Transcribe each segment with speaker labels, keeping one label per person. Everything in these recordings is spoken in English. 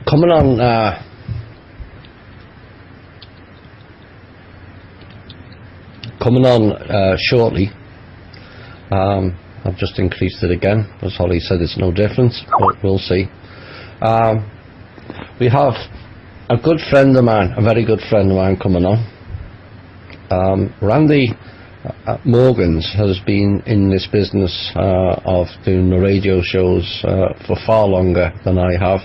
Speaker 1: coming on shortly. I've just increased it again. As Holly said, it's no difference, but we'll see. We have a good friend of mine, a very good friend of mine coming on. Randy Morgans has been in this business of doing the radio shows for far longer than I have.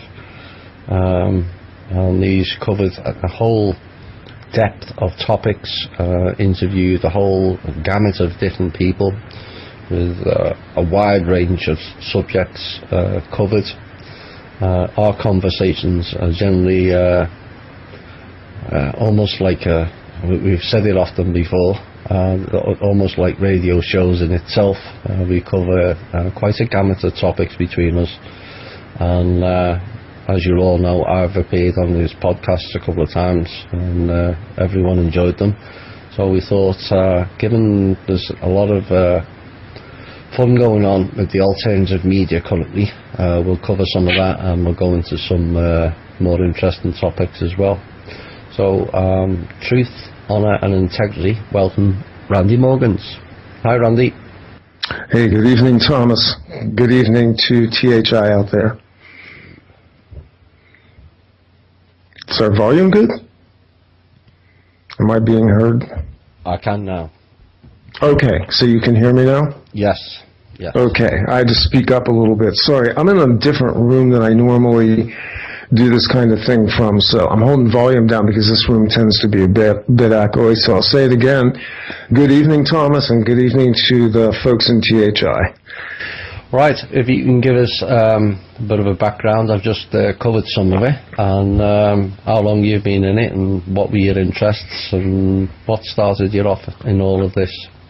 Speaker 1: And he's covered a whole depth of topics, interviewed a whole gamut of different people with a wide range of subjects covered. Our conversations are generally almost like, we've said it often before, almost like radio shows in itself. We cover quite a gamut of topics between us, and as you all know, I've appeared on his podcasts a couple of times, and everyone enjoyed them. So we thought, given there's a lot of fun going on with the alternative media currently, we'll cover some of that, and we'll go into some more interesting topics as well. So, truth, honour and integrity, welcome Randy Morgans. Hi Randy.
Speaker 2: Hey, good evening Thomas. Good evening to THI out there. Is our volume good? Am I being heard?
Speaker 1: I can now.
Speaker 2: Okay, so you can hear me now?
Speaker 1: Yes. Yes.
Speaker 2: Okay, I had to speak up a little bit. Sorry, I'm in a different room than I normally do this kind of thing from, so I'm holding volume down because this room tends to be a bit echoey, so I'll say it again. Good evening, Thomas, and good evening to the folks in THI.
Speaker 1: Right, if you can give us a bit of a background. I've just covered some of it, and how long you've been in it, and what were your interests, and what started you off in all of this.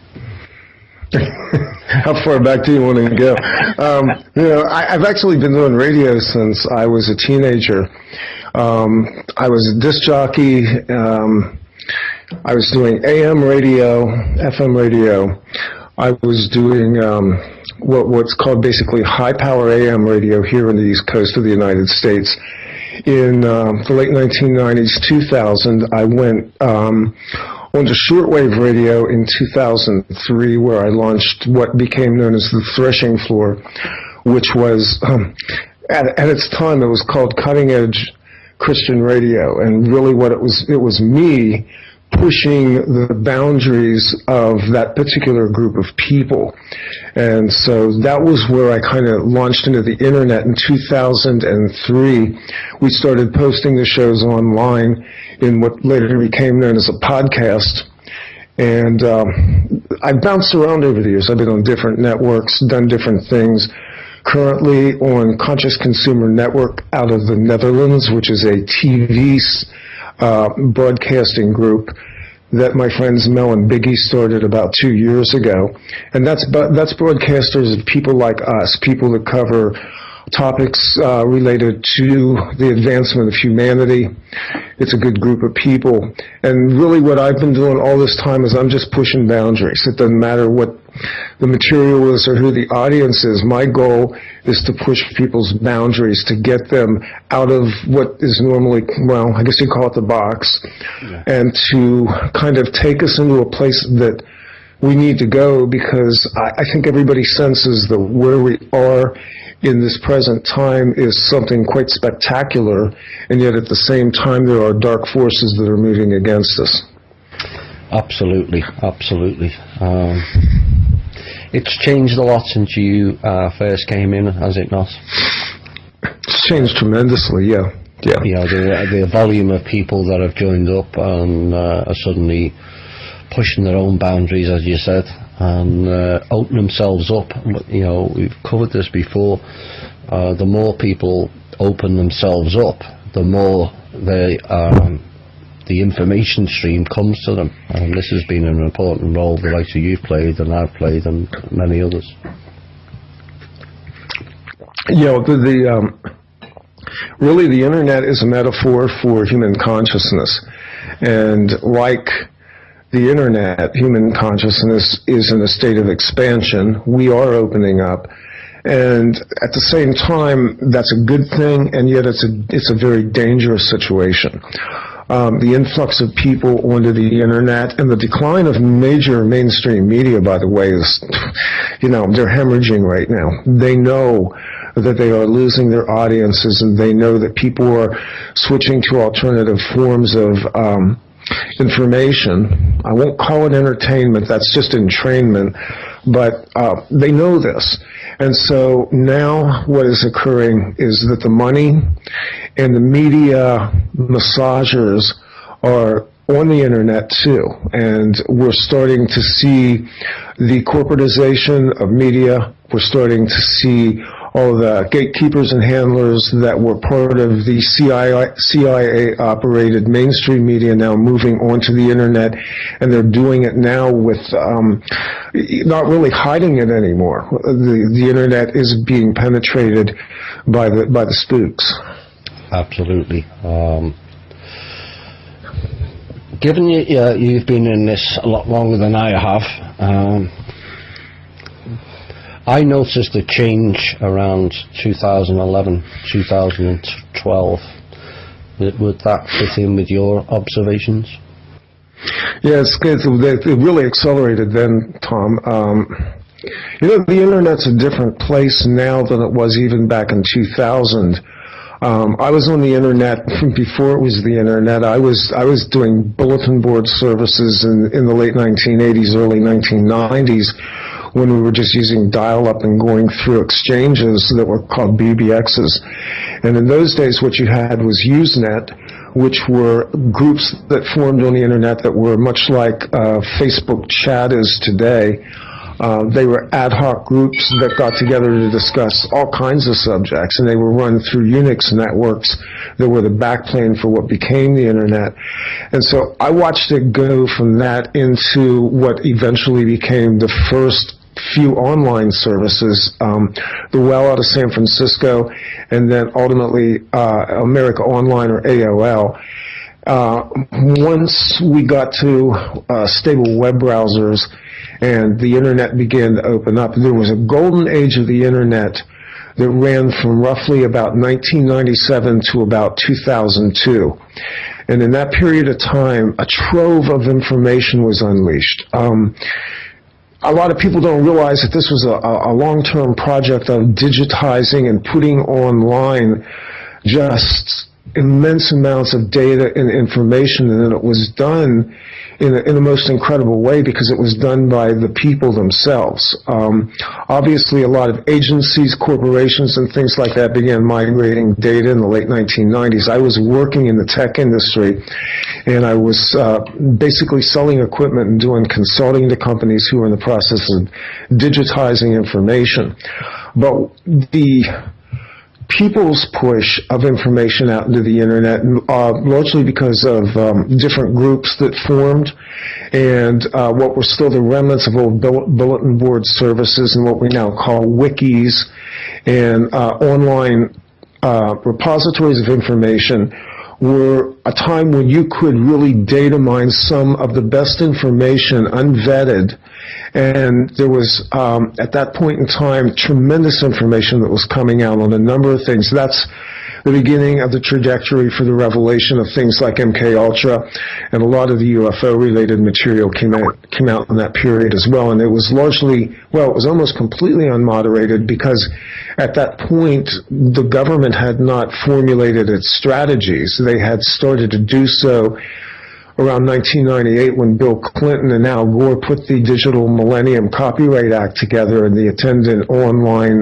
Speaker 2: How far back do you want to go? I've actually been doing radio since I was a teenager. I was a disc jockey. I was doing AM radio, FM radio. I was doing what's called basically high-power AM radio here in the East Coast of the United States. In the late 1990s, 2000, I went onto shortwave radio in 2003, where I launched what became known as the Threshing Floor, which was, at its time, it was called Cutting Edge Christian Radio. And really what it was me pushing the boundaries of that particular group of people. And so that was where I kind of launched into the internet in 2003. We started posting the shows online in what later became known as a podcast. And I've bounced around over the years. I've been on different networks, done different things. Currently on Conscious Consumer Network out of the Netherlands, which is a TV broadcasting group that my friends Mel and Biggie started about 2 years ago. And that's broadcasters of people like us, people that cover topics related to the advancement of humanity. It's a good group of people. And really what I've been doing all this time is I'm just pushing boundaries. It doesn't matter what the material is or who the audience is. My goal is to push people's boundaries, to get them out of what is normally, well, I guess you call it the box, and to kind of take us into a place that we need to go, because I think everybody senses that where we are in this present time is something quite spectacular, and yet at the same time there are dark forces that are moving against us.
Speaker 1: Absolutely, absolutely. It's changed a lot since you first came in, has it not?
Speaker 2: It's changed tremendously, yeah.
Speaker 1: You know, the volume of people that have joined up and are suddenly pushing their own boundaries, as you said, and open themselves up. You know, we've covered this before. The more people open themselves up, the more the information stream comes to them, and this has been an important role the likes of you've played and I've played and many others.
Speaker 2: You know, really the internet is a metaphor for human consciousness, and like the internet, human consciousness is in a state of expansion. We are opening up, And at the same time, that's a good thing, and yet it's a very dangerous situation. The influx of people onto the internet and the decline of major mainstream media, by the way, is, they're hemorrhaging right now. They know that they are losing their audiences, and they know that people are switching to alternative forms of information. I won't call it entertainment, that's just entrainment, but they know this. And so now what is occurring is that the money and the media massagers are on the internet too, and we're starting to see the corporatization of media. We're starting to see all the gatekeepers and handlers that were part of the CIA-operated mainstream media now moving onto the internet, and they're doing it now with not really hiding it anymore. The internet is being penetrated by the spooks.
Speaker 1: Absolutely. Given you've been in this a lot longer than I have, I noticed a change around 2011, 2012. Would that fit in with your observations?
Speaker 2: Yeah, it really accelerated then, Tom. The internet's a different place now than it was even back in 2000. I was on the internet before it was the internet. I was doing bulletin board services in the late 1980s, early 1990s, when we were just using dial-up and going through exchanges that were called BBXs. And in those days, what you had was Usenet, which were groups that formed on the internet that were much like Facebook chat is today. They were ad hoc groups that got together to discuss all kinds of subjects, and they were run through Unix networks that were the backplane for what became the internet. And so I watched it go from that into what eventually became the first few online services, the Well out of San Francisco, and then ultimately America Online, or AOL. Once we got to stable web browsers and the internet began to open up, there was a golden age of the internet that ran from roughly about 1997 to about 2002. And in that period of time, a trove of information was unleashed. A lot of people don't realize that this was a long-term project of digitizing and putting online just immense amounts of data and information, and it was done in the most incredible way because it was done by the people themselves. Obviously, a lot of agencies, corporations, and things like that began migrating data in the late 1990s. I was working in the tech industry, and I was basically selling equipment and doing consulting to companies who were in the process of digitizing information. But the people's push of information out into the internet, largely because of different groups that formed and what were still the remnants of old bulletin board services and what we now call wikis and online repositories of information, were a time when you could really data mine some of the best information unvetted. And there was, at that point in time, tremendous information that was coming out on a number of things. That's the beginning of the trajectory for the revelation of things like MKUltra, and a lot of the UFO-related material came out in that period as well. And it was largely, well, it was almost completely unmoderated because at that point, the government had not formulated its strategies. They had started to do so around 1998 when Bill Clinton and Al Gore put the Digital Millennium Copyright Act together and the attendant online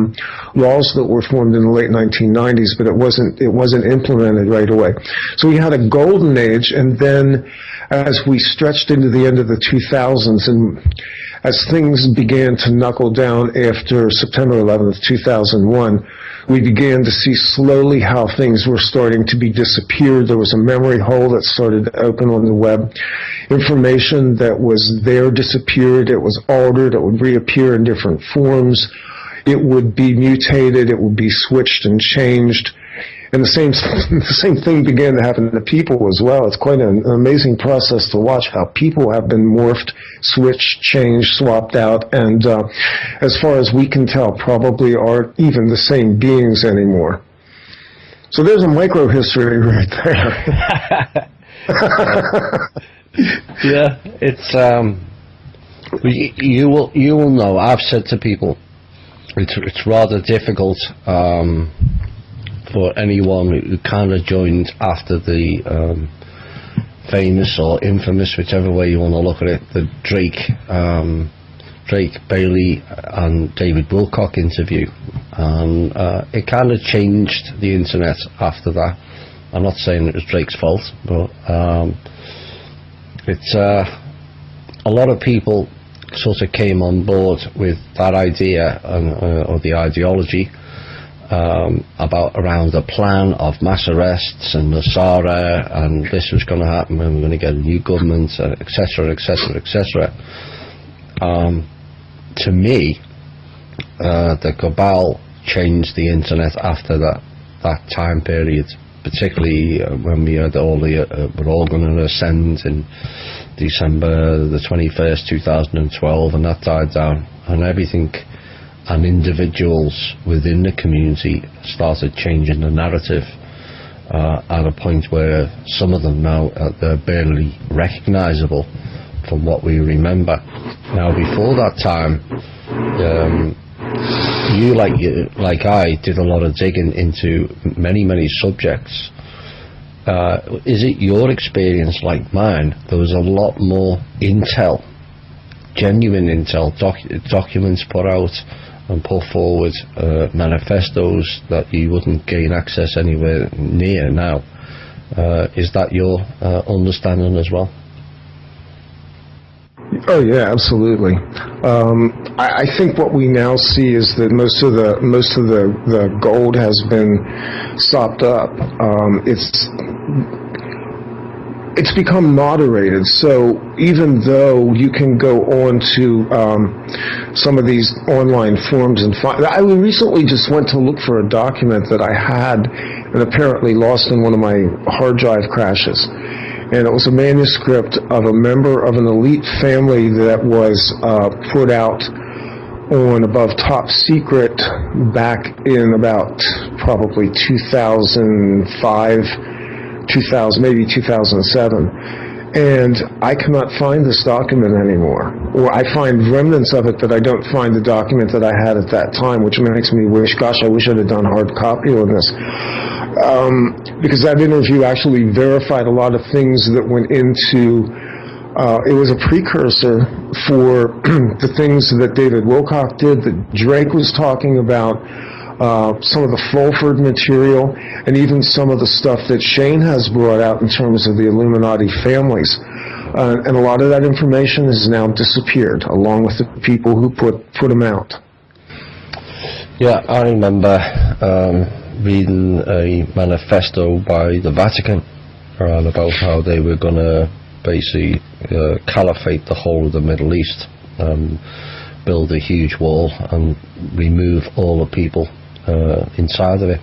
Speaker 2: laws that were formed in the late 1990s, but it wasn't implemented right away. So we had a golden age, and then as we stretched into the end of the 2000s and as things began to knuckle down after September 11th, 2001, we began to see slowly how things were starting to be disappeared. There was a memory hole that started to open on the web. Information that was there disappeared. It was altered. It would reappear in different forms. It would be mutated. It would be switched and changed. And the same thing began to happen to people as well. It's quite an amazing process to watch how people have been morphed, switched, changed, swapped out, and as far as we can tell, probably aren't even the same beings anymore. So there's a micro history right there.
Speaker 1: Yeah, it's you will know. I've said to people, it's rather difficult for anyone who kind of joined after the famous or infamous, whichever way you want to look at it, the Drake Bailey and David Wilcock interview, and it kind of changed the internet after that. I'm not saying it was Drake's fault, but it's a lot of people sort of came on board with that idea or the ideology around the plan of mass arrests and Nasara, and this was going to happen and we're going to get a new government, etc., etc., etc. To me, the cabal changed the internet after that time period, particularly when we had we're all going to ascend in December the 21st, 2012, and that died down, and everything and individuals within the community started changing the narrative at a point where some of them now they're barely recognizable from what we remember. Now, before that time, you like I did a lot of digging into many subjects. Is it your experience, like mine, there was a lot more intel, genuine intel, documents put out and put forward, manifestos that you wouldn't gain access anywhere near now? Is that your understanding as well?
Speaker 2: Oh yeah, absolutely. I think what we now see is that most of the gold has been sopped up. It's become moderated. So even though you can go on to some of these online forums and find, I recently just went to look for a document that I had and apparently lost in one of my hard drive crashes. And it was a manuscript of a member of an elite family that was put out on Above Top Secret back in about probably 2005, 2000, maybe 2007. And I cannot find this document anymore. Or I find remnants of it, but I don't find the document that I had at that time, which makes me wish, gosh, I wish I'd have done hard copy on this. Because that interview actually verified a lot of things that went into, it was a precursor for the things that David Wilcock did, that Drake was talking about, some of the Fulford material, and even some of the stuff that Shane has brought out in terms of the Illuminati families. And a lot of that information has now disappeared, along with the people who put them out.
Speaker 1: Yeah, I remember reading a manifesto by the Vatican about how they were going to basically caliphate the whole of the Middle East, build a huge wall and remove all the people inside of it.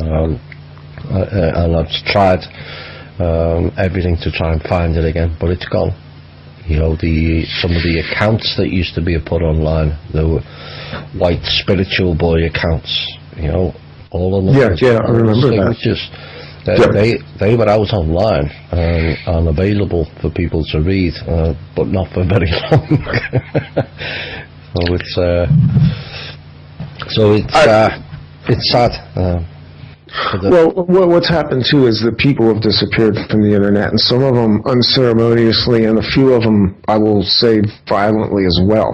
Speaker 1: And I've tried everything to try and find it again, but it's gone. You know, some of the accounts that used to be put online, they were white spiritual boy accounts, you know, all of them.
Speaker 2: Yeah, I remember that.
Speaker 1: They were out online and available for people to read, but not for very long. It's sad.
Speaker 2: Well, what's happened too is that people have disappeared from the internet, and some of them unceremoniously, and a few of them, I will say, violently as well.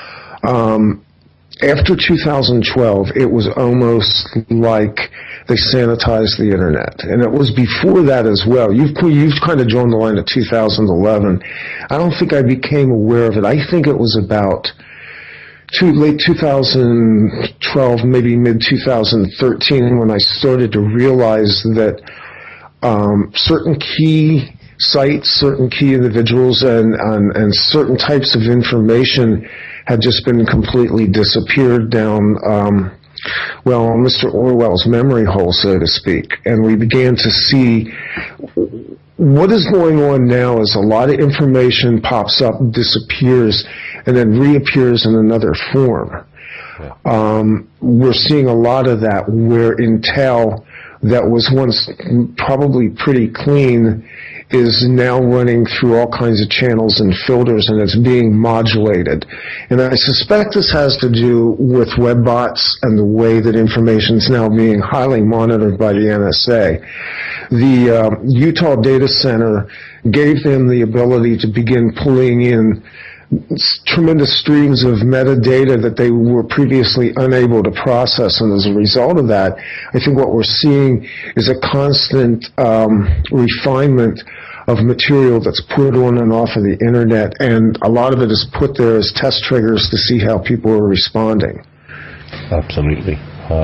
Speaker 2: After 2012, it was almost like they sanitized the internet, and it was before that as well. You've kind of drawn the line at 2011. I don't think I became aware of it. I think it was about late 2012, maybe mid-2013, when I started to realize that certain key sites, certain key individuals, and certain types of information had just been completely disappeared down well, Mr. Orwell's memory hole, so to speak, and we began to see what is going on now is a lot of information pops up, disappears, and then reappears in another form. We're seeing a lot of that where Intel, that was once probably pretty clean, is now running through all kinds of channels and filters, and it's being modulated. And I suspect this has to do with web bots and the way that information is now being highly monitored by the NSA. The Utah data center gave them the ability to begin pulling in tremendous streams of metadata that they were previously unable to process, and as a result of that, I think what we're seeing is a constant refinement of material that's put on and off of the internet, and a lot of it is put there as test triggers to see how people are responding.
Speaker 1: Absolutely.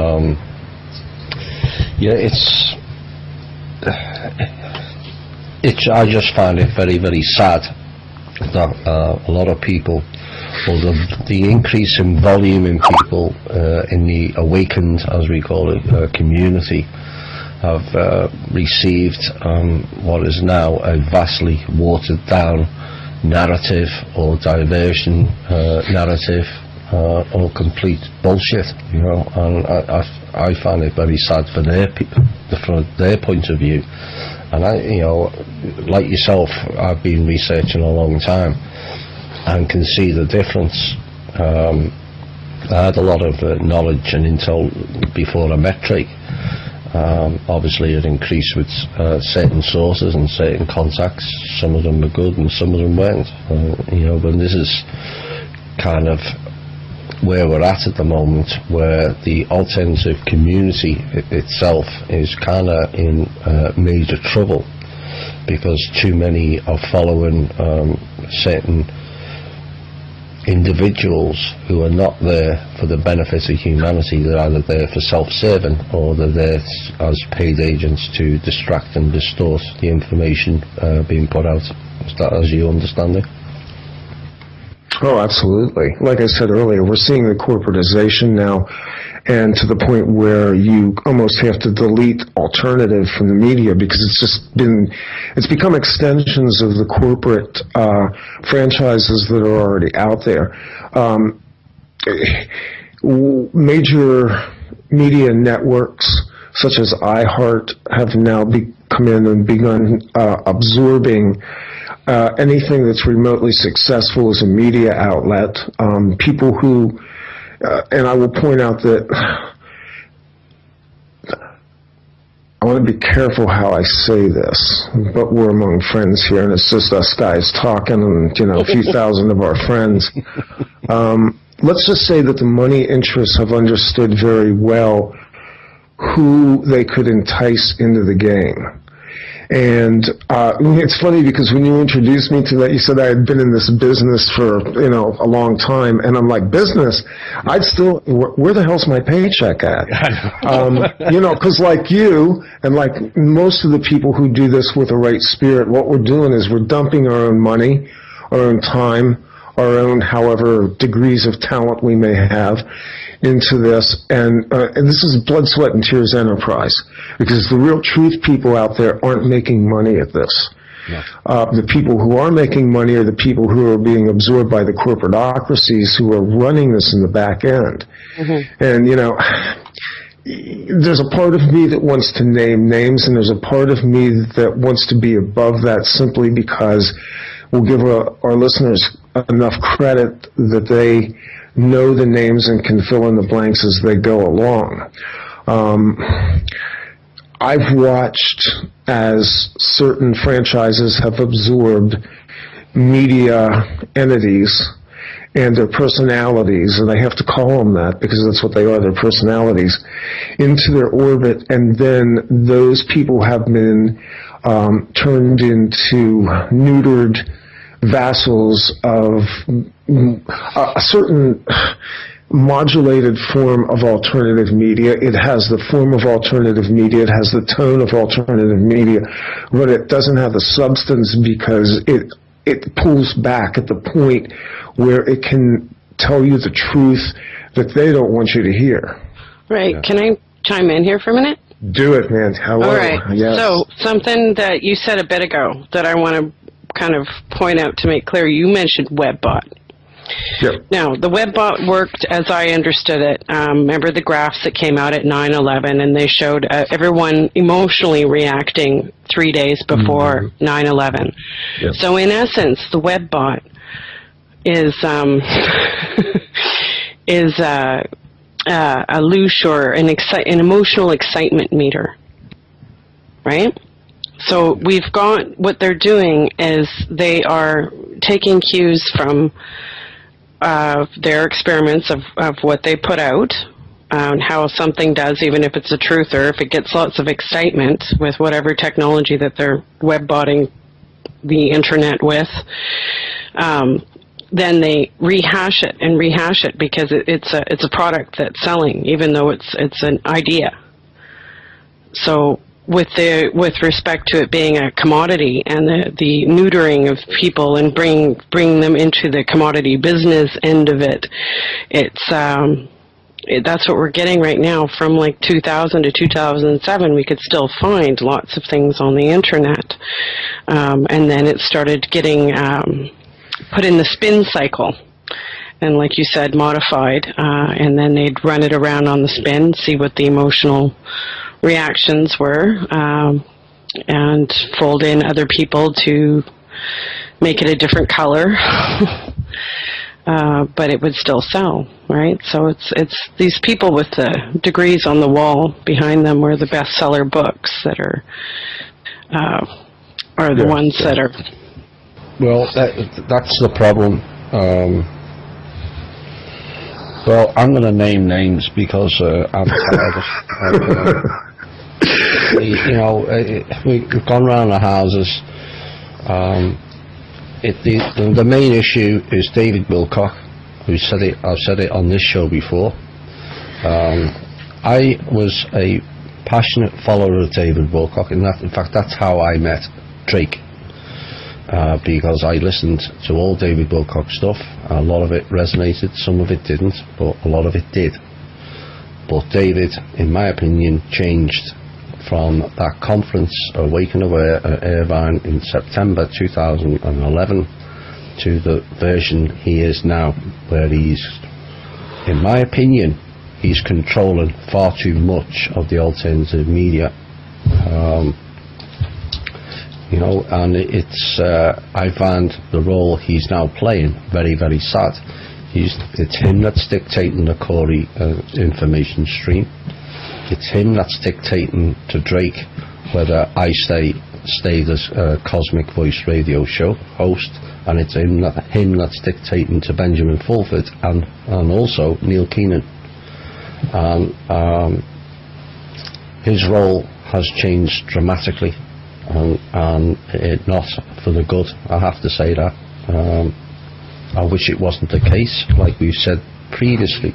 Speaker 1: I just find it very, very sad that a lot of people, or the increase in volume in people in the awakened, as we call it, community, have received what is now a vastly watered down narrative or diversion narrative or complete bullshit, you know, and I find it very sad for from their point of view. And I, you know, like yourself, I've been researching a long time and can see the difference. I had a lot of knowledge and intel before I met Drake. Obviously it increased with certain sources and certain contacts. Some of them were good and some of them weren't. You know, but this is kind of where we're at the moment, where the alternative community itself is kind of in major trouble because too many are following certain individuals who are not there for the benefit of humanity. They're either there for self-serving or they're there as paid agents to distract and distort the information being put out. Is that as you understand it?
Speaker 2: Oh, absolutely. Like I said earlier, we're seeing the corporatization now, and to the point where you almost have to delete alternative from the media because it's become extensions of the corporate franchises that are already out there. Major media networks such as iHeart have now come in and begun absorbing anything that's remotely successful as a media outlet. People who, and I will point out that I want to be careful how I say this, but we're among friends here, and it's just us guys talking and, you know, a few thousand of our friends. Let's just say that the money interests have understood very well who they could entice into the game. And it's funny because when you introduced me to that, you said I had been in this business for, you know, a long time, and I'm like, business? I'd still, where the hell's my paycheck at? You know, because like you and like most of the people who do this with the right spirit, what we're doing is we're dumping our own money, our own time, our own however degrees of talent we may have into this, and this is blood, sweat, and tears enterprise, because the real truth people out there aren't making money at this. Yeah. The people who are making money are the people who are being absorbed by the corporatocracies who are running this in the back end. Mm-hmm. And, you know, there's a part of me that wants to name names, and there's a part of me that wants to be above that simply because we'll give our listeners enough credit that they know the names and can fill in the blanks as they go along. I've watched as certain franchises have absorbed media entities and their personalities, and I have to call them that because that's what they are, their personalities, into their orbit, and then those people have been turned into neutered vassals of a certain modulated form of alternative media. It has the form of alternative media, it has the tone of alternative media, but it doesn't have the substance because it pulls back at the point where it can tell you the truth that they don't want you to hear.
Speaker 3: Right.
Speaker 1: Yeah.
Speaker 3: Can I chime in here for a minute?
Speaker 2: Do it, man. Hello.
Speaker 3: All right.
Speaker 2: Yes.
Speaker 3: So something that you said a bit ago that I want to kind of point out to make clear. You mentioned WebBot.
Speaker 2: Yep.
Speaker 3: Now, the WebBot worked as I understood it. Remember the graphs that came out at 9/11, and they showed everyone emotionally reacting 3 days before 9/11.
Speaker 1: Yep.
Speaker 3: So in essence, the WebBot is is a louche or an emotional excitement meter, right? So we've got, what they're doing is they are taking cues from their experiments of what they put out, how something does, even if it's a truth or if it gets lots of excitement with whatever technology that they're web-botting the internet with. Then they rehash it because it's a product that's selling, even though it's an idea. So with respect to it being a commodity and the neutering of people and bringing them into the commodity business end of it, that's what we're getting right now. From like 2000 to 2007, we could still find lots of things on the internet, and then it started getting put in the spin cycle, and like you said, modified, and then they'd run it around on the spin, see what the emotional reactions were, and fold in other people to make it a different color, but it would still sell, right? So it's these people with the degrees on the wall behind them were the bestseller books that are the ones that are.
Speaker 1: Well, that's the problem. Well, I'm going to name names because I'm tired of we've gone around the houses. The main issue is David Wilcock, who said it. I've said it on this show before. I was a passionate follower of David Wilcock, and in fact, that's how I met Drake. Because I listened to all David Wilcock stuff. A lot of it resonated, some of it didn't, but a lot of it did. But David, in my opinion, changed from that conference, Awaken Aware at Irvine in September 2011 to the version he is now, where he's, in my opinion, he's controlling far too much of the alternative media. And it's I find the role he's now playing very, very sad. It's him that's dictating the Corey information stream. It's him that's dictating to Drake whether I stay the Cosmic Voice radio show host, and it's him that's dictating to Benjamin Fulford and also Neil Keenan. His role has changed dramatically. And it not for the good, I have to say that. I wish it wasn't the case, like we've said previously.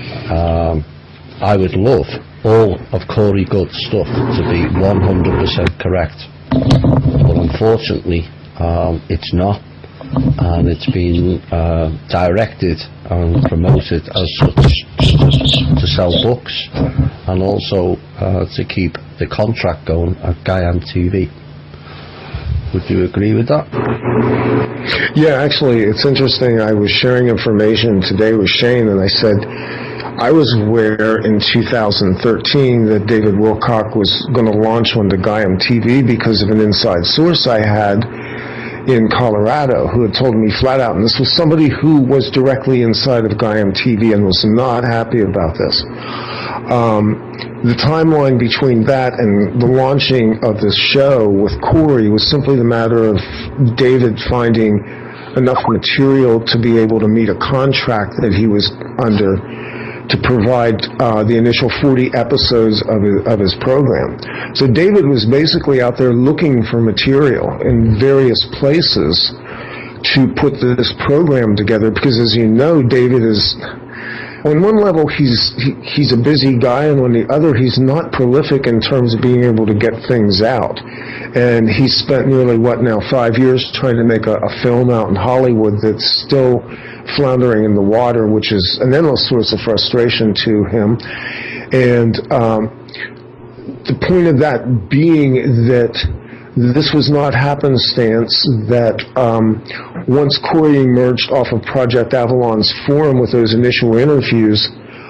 Speaker 1: I would love all of Corey Goode's stuff to be 100% correct, but unfortunately it's not, and it's been directed and promoted as such to sell books and also to keep the contract going at Gaiam TV. Would you agree with that?
Speaker 2: Yeah, actually, it's interesting. I was sharing information today with Shane, and I said I was aware in 2013 that David Wilcock was going to launch onto Gaiam TV because of an inside source I had in Colorado who had told me flat out, and this was somebody who was directly inside of Gaiam TV and was not happy about this. The timeline between that and the launching of this show with Corey was simply the matter of David finding enough material to be able to meet a contract that he was under to provide the initial 40 episodes of his program. So David was basically out there looking for material in various places to put this program together because, as you know, David is, on one level, he's a busy guy, and on the other, he's not prolific in terms of being able to get things out. And he's spent nearly, 5 years trying to make a film out in Hollywood that's still floundering in the water, which is an endless source of frustration to him. And the point of that being that this was not happenstance, that once Corey emerged off of Project Avalon's forum with those initial interviews,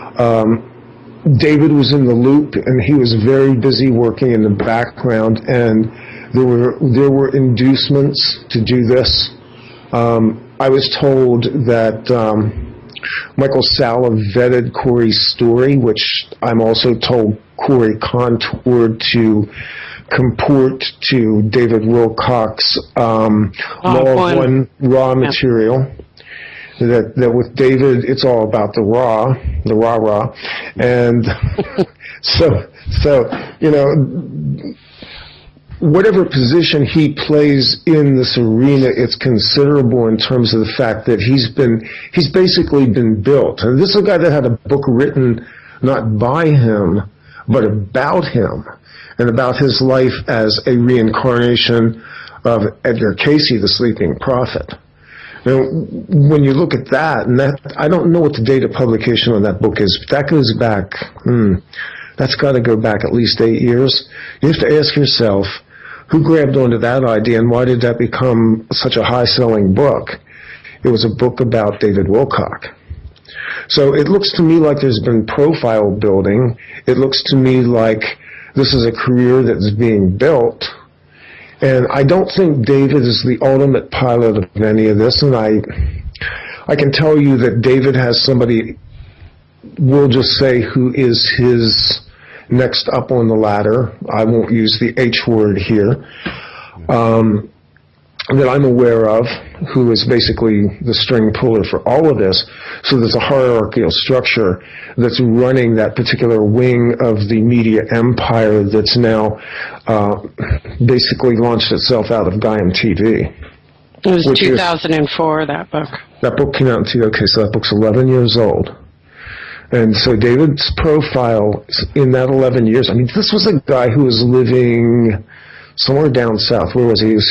Speaker 2: David was in the loop, and he was very busy working in the background, and there were inducements to do this. I was told that Michael Salla vetted Corey's story, which I'm also told Corey contoured to comport to David Wilcock's Law of One raw material. That with David, it's all about the raw, and so you know, whatever position he plays in this arena, it's considerable in terms of the fact that he's basically been built. And this is a guy that had a book written not by him, but about him, and about his life as a reincarnation of Edgar Cayce, the Sleeping Prophet. Now, when you look at that, and that, I don't know what the date of publication on that book is, but that goes back, that's got to go back at least 8 years. You have to ask yourself, who grabbed onto that idea, and why did that become such a high-selling book? It was a book about David Wilcock. So it looks to me like there's been profile building. It looks to me like this is a career that's being built. And I don't think David is the ultimate pilot of any of this, and I can tell you that David has somebody, we'll just say, who is his next up on the ladder. I won't use the H word here, that I'm aware of, who is basically the string puller for all of this. So there's a hierarchical structure that's running that particular wing of the media empire that's now basically launched itself out of Gaiam TV.
Speaker 3: It was 2004, that book.
Speaker 2: That book came out in okay, so that book's 11 years old. And so David's profile in that 11 years, I mean, this was a guy who was living somewhere down south. Where was he? Was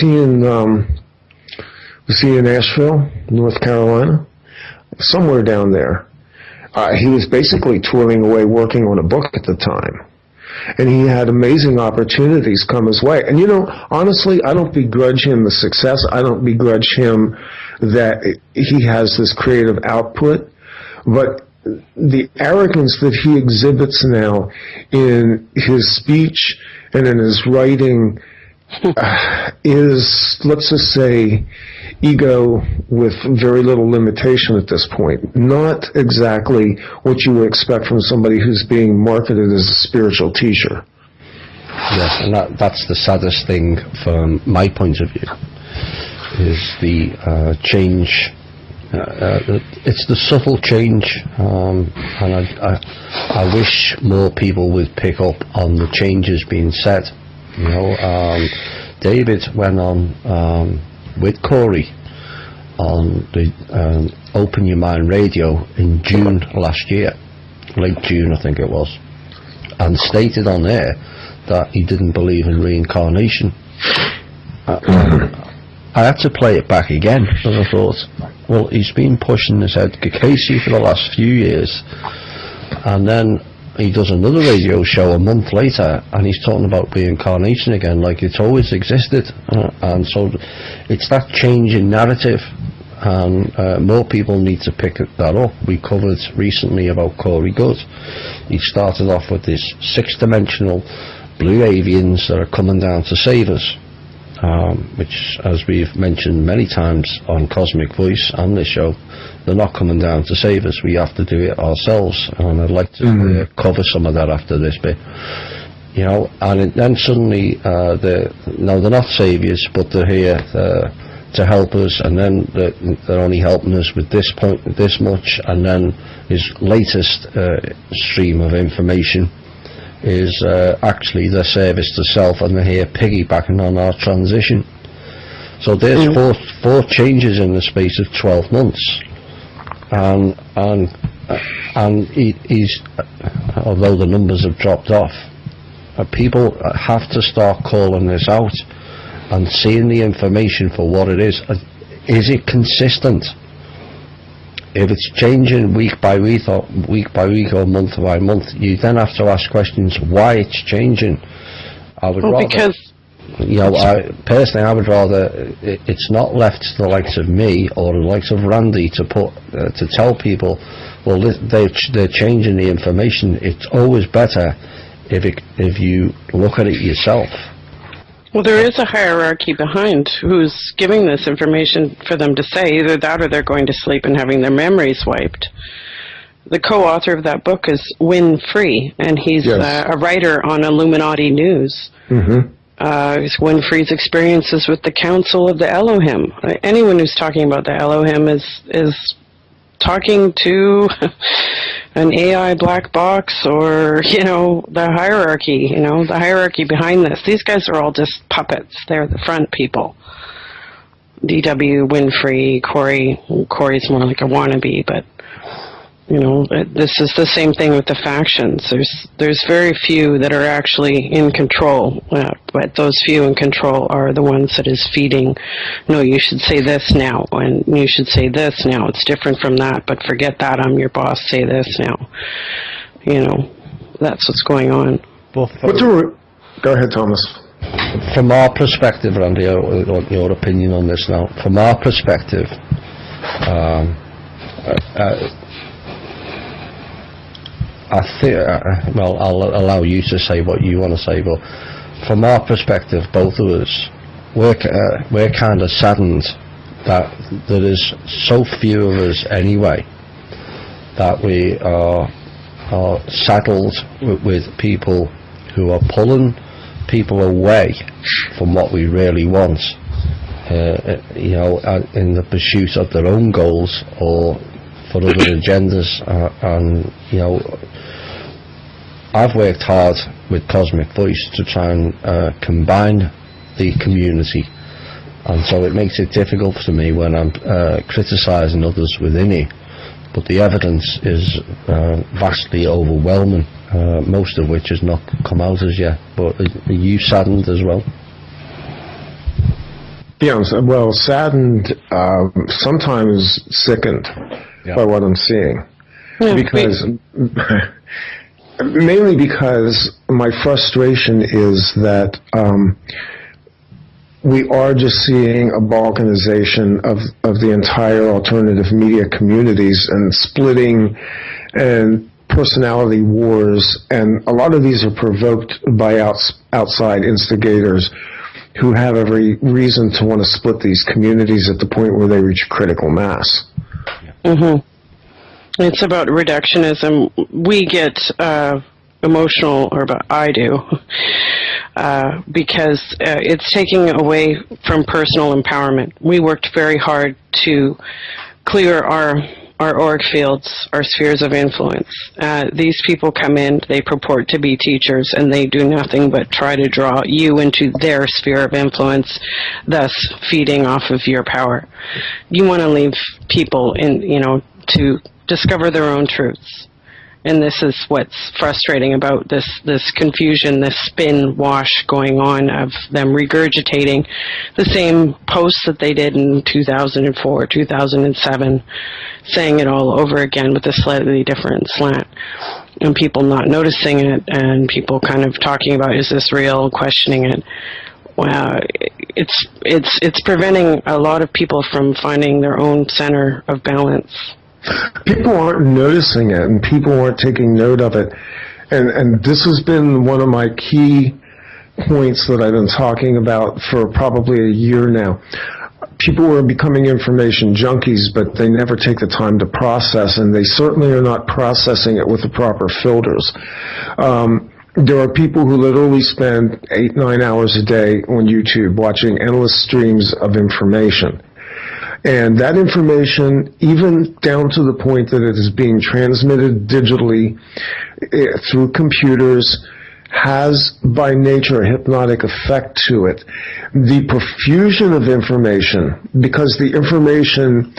Speaker 2: he in Asheville, North Carolina? Somewhere down there. He was basically toiling away working on a book at the time. And he had amazing opportunities come his way. And you know, honestly, I don't begrudge him the success. I don't begrudge him that he has this creative output. But the arrogance that he exhibits now in his speech and in his writing is, let's just say, ego with very little limitation at this point. Not exactly what you would expect from somebody who's being marketed as a spiritual teacher.
Speaker 1: Yes, and that's the saddest thing from my point of view, is the change. It's the subtle change, and I wish more people would pick up on the changes being said. You know, David went on with Corey on the Open Your Mind Radio in June last year, late June I think it was, and stated on there that he didn't believe in reincarnation. I had to play it back again, and I thought, well, he's been pushing this Edgar Cayce for the last few years, and then he does another radio show a month later, and he's talking about reincarnation again, like it's always existed. And so it's that change in narrative, and more people need to pick that up. We covered recently about Corey Goode. He started off with this 6-dimensional blue avians that are coming down to save us, which, as we've mentioned many times on Cosmic Voice and this show, they're not coming down to save us. We have to do it ourselves, and I'd like to cover some of that after this bit. You know, and then suddenly they're not saviors, but they're here to help us, and then they're only helping us with this much, and then his latest stream of information is actually their service to self, and they're here piggybacking on our transition. So there's four changes in the space of 12 months, and he's although the numbers have dropped off, people have to start calling this out and seeing the information for what it is. Is it consistent? if it's changing week by week or month by month, you then have to ask questions why it's changing. I would rather,
Speaker 3: because
Speaker 1: personally, I would rather it's not left to the likes of me or the likes of Randy to tell people, well, they're changing the information. It's always better if you look at it yourself.
Speaker 3: Well, there is a hierarchy behind who's giving this information for them to say. Either that or they're going to sleep and having their memories wiped. The co-author of that book is Win Free, and he's a writer on Illuminati News. Win Free's experiences with the Council of the Elohim. Anyone who's talking about the Elohim is talking to an AI black box, or the hierarchy behind this. These guys are all just puppets. They're the front people. DW, Winfrey, Corey's more like a wannabe, but this is the same thing with the factions. There's very few that are actually in control, but those few in control are the ones that is feeding, no, you should say this now, and you should say this now. It's different from that, but forget that, I'm your boss, say this now. That's what's going on.
Speaker 2: Well, go ahead, Thomas.
Speaker 1: From our perspective, Randy, I want your opinion on this now. From our perspective, I think, I'll allow you to say what you want to say, but from our perspective, both of us, we're kind of saddened that there is so few of us anyway, that we are saddled with people who are pulling people away from what we really want, in the pursuit of their own goals or for other agendas, and I've worked hard with Cosmic Voice to try and combine the community, and so it makes it difficult for me when I'm criticising others within it, but the evidence is vastly overwhelming, most of which has not come out as yet. But are you saddened as well?
Speaker 2: Yeah, well, saddened, sometimes sickened by what I'm seeing. Because mainly because my frustration is that we are just seeing a balkanization of the entire alternative media communities, and splitting and personality wars, and a lot of these are provoked by outside instigators who have every reason to want to split these communities at the point where they reach critical mass.
Speaker 3: It's about reductionism. We get emotional, or I do, because it's taking away from personal empowerment. We worked very hard to clear our org fields, our spheres of influence. These people come in, they purport to be teachers, and they do nothing but try to draw you into their sphere of influence, thus feeding off of your power. You want to leave people to discover their own truths. And this is what's frustrating about this confusion, this spin wash going on of them regurgitating the same posts that they did in 2004, 2007, saying it all over again with a slightly different slant. And people not noticing it, and people kind of talking about, is this real, questioning it. Wow, it's preventing a lot of people from finding their own center of balance.
Speaker 2: People aren't noticing it, and people aren't taking note of it. And this has been one of my key points that I've been talking about for probably a year now. People are becoming information junkies, but they never take the time to process, and they certainly are not processing it with the proper filters. There are people who literally spend 8-9 hours a day on YouTube watching endless streams of information. And that information, even down to the point that it is being transmitted digitally through computers, has by nature a hypnotic effect to it. The profusion of information, because the information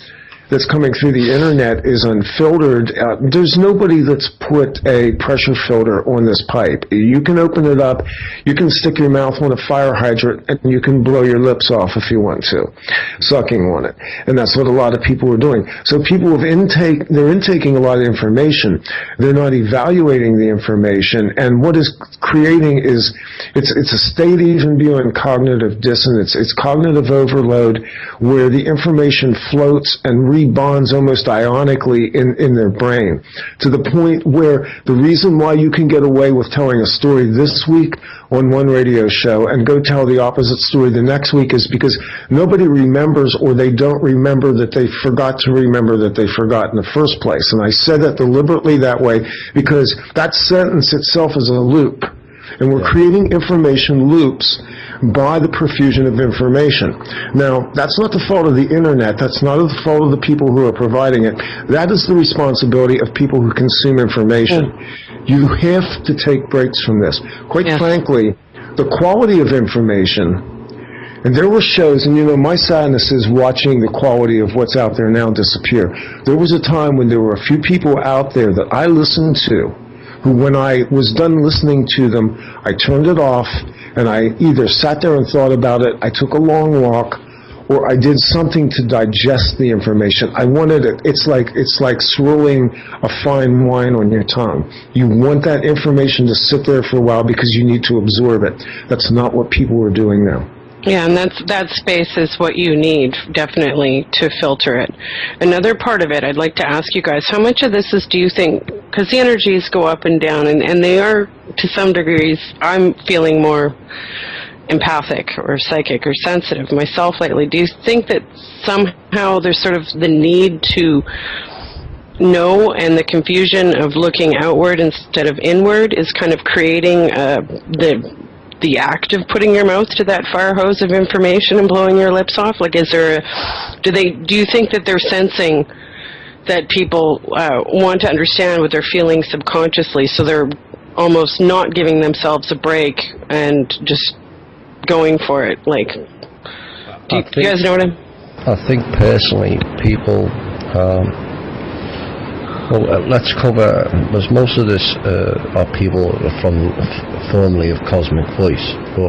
Speaker 2: that's coming through the internet is unfiltered. There's nobody that's put a pressure filter on this pipe. You can open it up, you can stick your mouth on a fire hydrant, and you can blow your lips off if you want to, sucking on it. And that's what a lot of people are doing. So people they're intaking a lot of information. They're not evaluating the information, and what is creating is, it's a state even beyond cognitive dissonance. It's cognitive overload where the information floats and rebonds almost ionically in their brain, to the point where the reason why you can get away with telling a story this week on one radio show and go tell the opposite story the next week is because nobody remembers, or they don't remember that they forgot to remember that they forgot in the first place. And I said that deliberately that way because that sentence itself is a loop. And we're creating information loops by the profusion of information. Now, that's not the fault of the internet. That's not the fault of the people who are providing it. That is the responsibility of people who consume information. You have to take breaks from this. Quite frankly, the quality of information, and there were shows, and my sadness is watching the quality of what's out there now disappear. There was a time when there were a few people out there that I listened to, who, when I was done listening to them, I turned it off, and I either sat there and thought about it, I took a long walk, or I did something to digest the information. I wanted it. It's like swirling a fine wine on your tongue. You want that information to sit there for a while because you need to absorb it. That's not what people are doing now.
Speaker 3: Yeah, and that space is what you need, definitely, to filter it. Another part of it, I'd like to ask you guys, how much of this do you think, because the energies go up and down, and they are, to some degrees, I'm feeling more empathic or psychic or sensitive myself lately. Do you think that somehow there's sort of the need to know, and the confusion of looking outward instead of inward is kind of creating the act of putting your mouth to that fire hose of information and blowing your lips off? Like, is there do you think that they're sensing that people want to understand what they're feeling subconsciously, so they're almost not giving themselves a break and just going for it? Like, do you guys know what
Speaker 1: I think personally people let's cover, because most of this are people from formerly of Cosmic Voice, but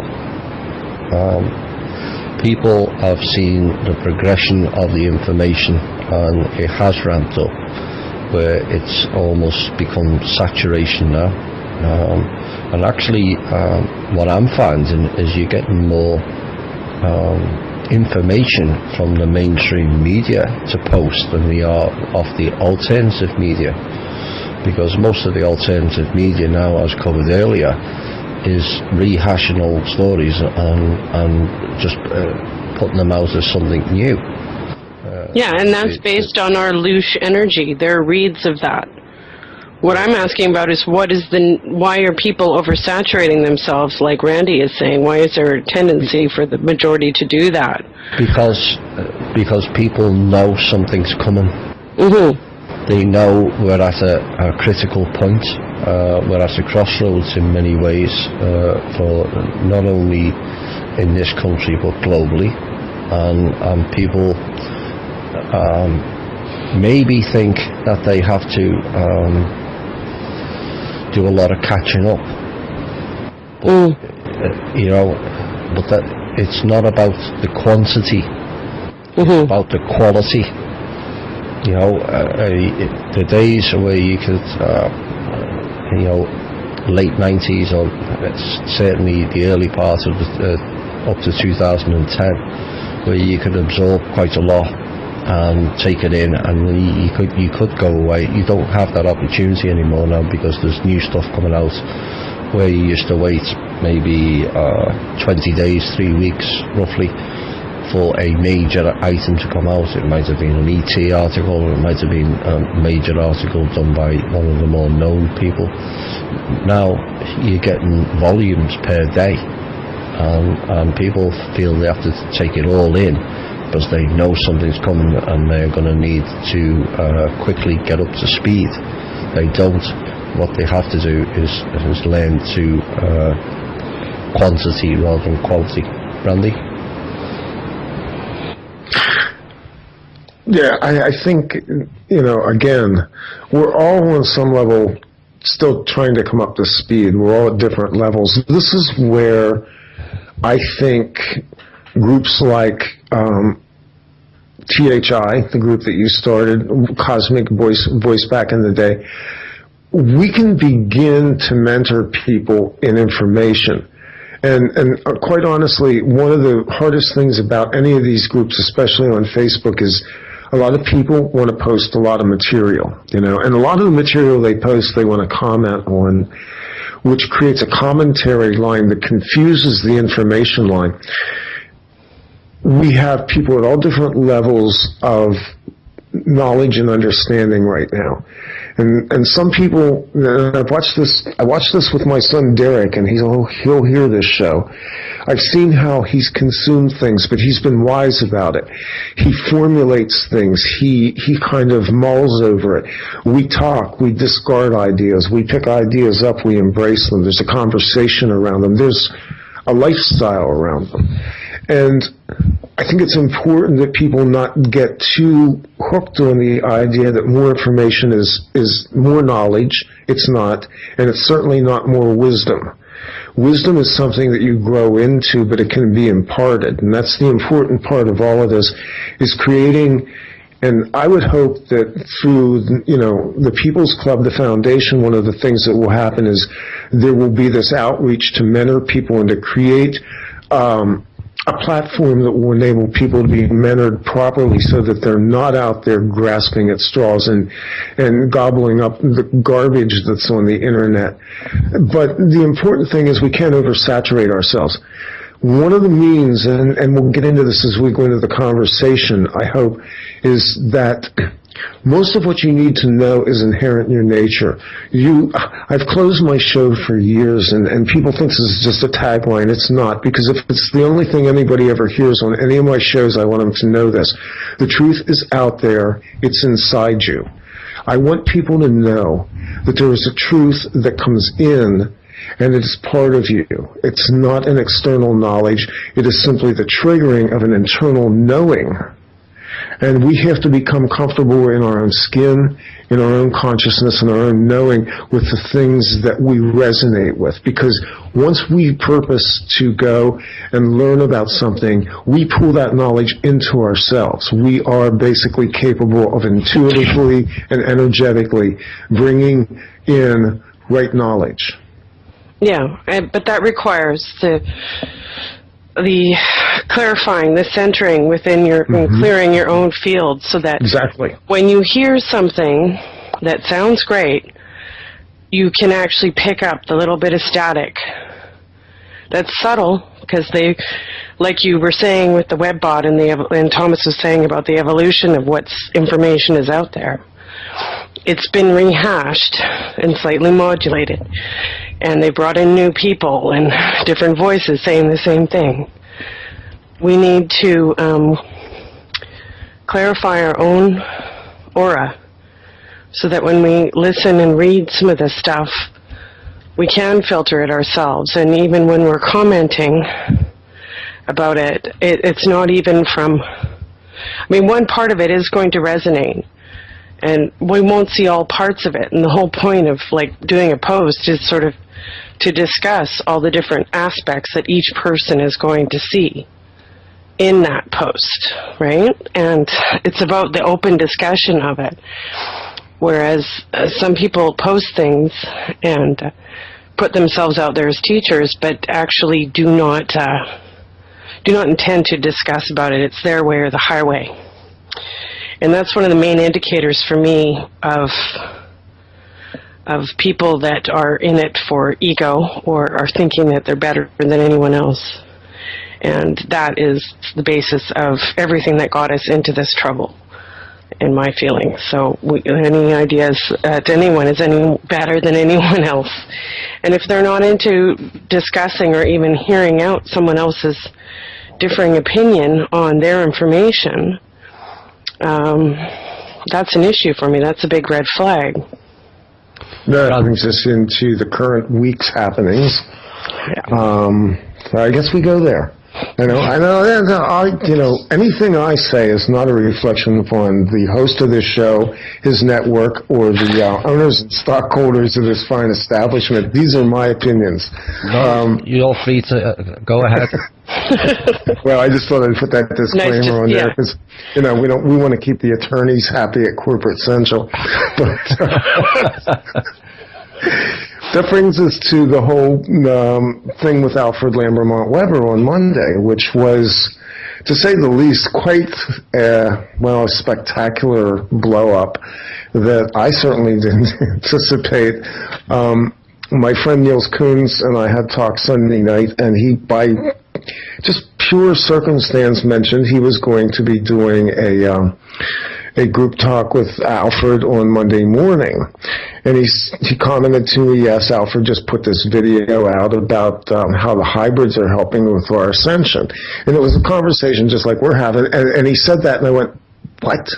Speaker 1: people have seen the progression of the information, and it has ramped up where it's almost become saturation now. And actually what I'm finding is you're getting more information from the mainstream media to post than we are of the alternative media, because most of the alternative media now, as covered earlier, is rehashing old stories and just putting them out as something new.
Speaker 3: And that's based on our louche energy. There are reads of that. What I'm asking about is why are people oversaturating themselves, like Randy is saying? Why is there a tendency for the majority to do that?
Speaker 1: Because people know something's coming. Mm-hmm. They know we're at a critical point. We're at a crossroads in many ways, for not only in this country but globally, and people maybe think that they have to do a lot of catching up, but, but that it's not about the quantity, it's about the quality. The days where you could, late 90s or certainly the early part of up to 2010, where you could absorb quite a lot and take it in, and you could go away. You don't have that opportunity anymore now, because there's new stuff coming out where you used to wait maybe 20 days, 3 weeks roughly, for a major item to come out. It might have been an ET article, or it might have been a major article done by one of the more known people. Now you're getting volumes per day, and people feel they have to take it all in, because they know something's coming and they're going to need to quickly get up to speed. They don't. What they have to do is learn to quantity rather than quality. Randy?
Speaker 2: Yeah, I think, again, we're all on some level still trying to come up to speed. We're all at different levels. This is where I think groups like THI, the group that you started, Cosmic Voice back in the day, we can begin to mentor people in information. And quite honestly, one of the hardest things about any of these groups, especially on Facebook, is a lot of people want to post a lot of material, and a lot of the material they post, they want to comment on, which creates a commentary line that confuses the information line. We have people at all different levels of knowledge and understanding right now. And some people, I watched this with my son Derek, and he'll hear this show. I've seen how he's consumed things, but he's been wise about it. He formulates things. He kind of mulls over it. We talk, we discard ideas, we pick ideas up, we embrace them. There's a conversation around them. There's a lifestyle around them. And I think it's important that people not get too hooked on the idea that more information is more knowledge. It's not, and it's certainly not more wisdom. Wisdom is something that you grow into, but it can be imparted, and that's the important part of all of this, is creating. And I would hope that through, the People's Club, the foundation, one of the things that will happen is there will be this outreach to mentor people and to create a platform that will enable people to be mentored properly so that they're not out there grasping at straws and gobbling up the garbage that's on the internet. But the important thing is we can't oversaturate ourselves. One of the means, and we'll get into this as we go into the conversation, I hope, is that most of what you need to know is inherent in your nature. I've closed my show for years, and people think this is just a tagline. It's not, because if it's the only thing anybody ever hears on any of my shows, I want them to know this. The truth is out there. It's inside you. I want people to know that there is a truth that comes in, and it is part of you. It's not an external knowledge. It is simply the triggering of an internal knowing. And we have to become comfortable in our own skin, in our own consciousness, and our own knowing with the things that we resonate with. Because once we purpose to go and learn about something, we pull that knowledge into ourselves. We are basically capable of intuitively and energetically bringing in right knowledge.
Speaker 3: Yeah, but that requires the clarifying, the centering within your, clearing your own field, so that
Speaker 2: exactly
Speaker 3: when you hear something that sounds great, you can actually pick up the little bit of static. That's subtle, because they, like you were saying with the WebBot, and Thomas was saying about the evolution of what's information is out there. It's been rehashed and slightly modulated, and they brought in new people and different voices saying the same thing. We need to clarify our own aura so that when we listen and read some of this stuff, we can filter it ourselves. And even when we're commenting about it, it's not even from, one part of it is going to resonate, and we won't see all parts of it. And the whole point of doing a post is sort of to discuss all the different aspects that each person is going to see in that post, right? And it's about the open discussion of it. Whereas some people post things and put themselves out there as teachers, but actually do not intend to discuss about it. It's their way or the highway. And that's one of the main indicators for me of people that are in it for ego or are thinking that they're better than anyone else. And that is the basis of everything that got us into this trouble, in my feeling. So any ideas that anyone is any better than anyone else. And if they're not into discussing or even hearing out someone else's differing opinion on their information, that's an issue for me. That's a big red flag.
Speaker 2: That brings us into the current week's happenings.
Speaker 3: Yeah.
Speaker 2: So I guess we go there. Anything I say is not a reflection upon the host of this show, his network, or the owners and stockholders of this fine establishment. These are my opinions.
Speaker 1: You're free to go ahead.
Speaker 2: Well, I just thought I'd put that disclaimer on there because, we want to keep the attorneys happy at Corporate Central. But that brings us to the whole thing with Alfred Lambremont Weber on Monday, which was, to say the least, quite a spectacular blow-up that I certainly didn't anticipate. My friend Niels Koons and I had talked Sunday night, and he, by just pure circumstance, mentioned he was going to be doing a group talk with Alfred on Monday morning. And he commented to me, yes, Alfred just put this video out about how the hybrids are helping with our ascension. And it was a conversation just like we're having. And he said that, and I went, what?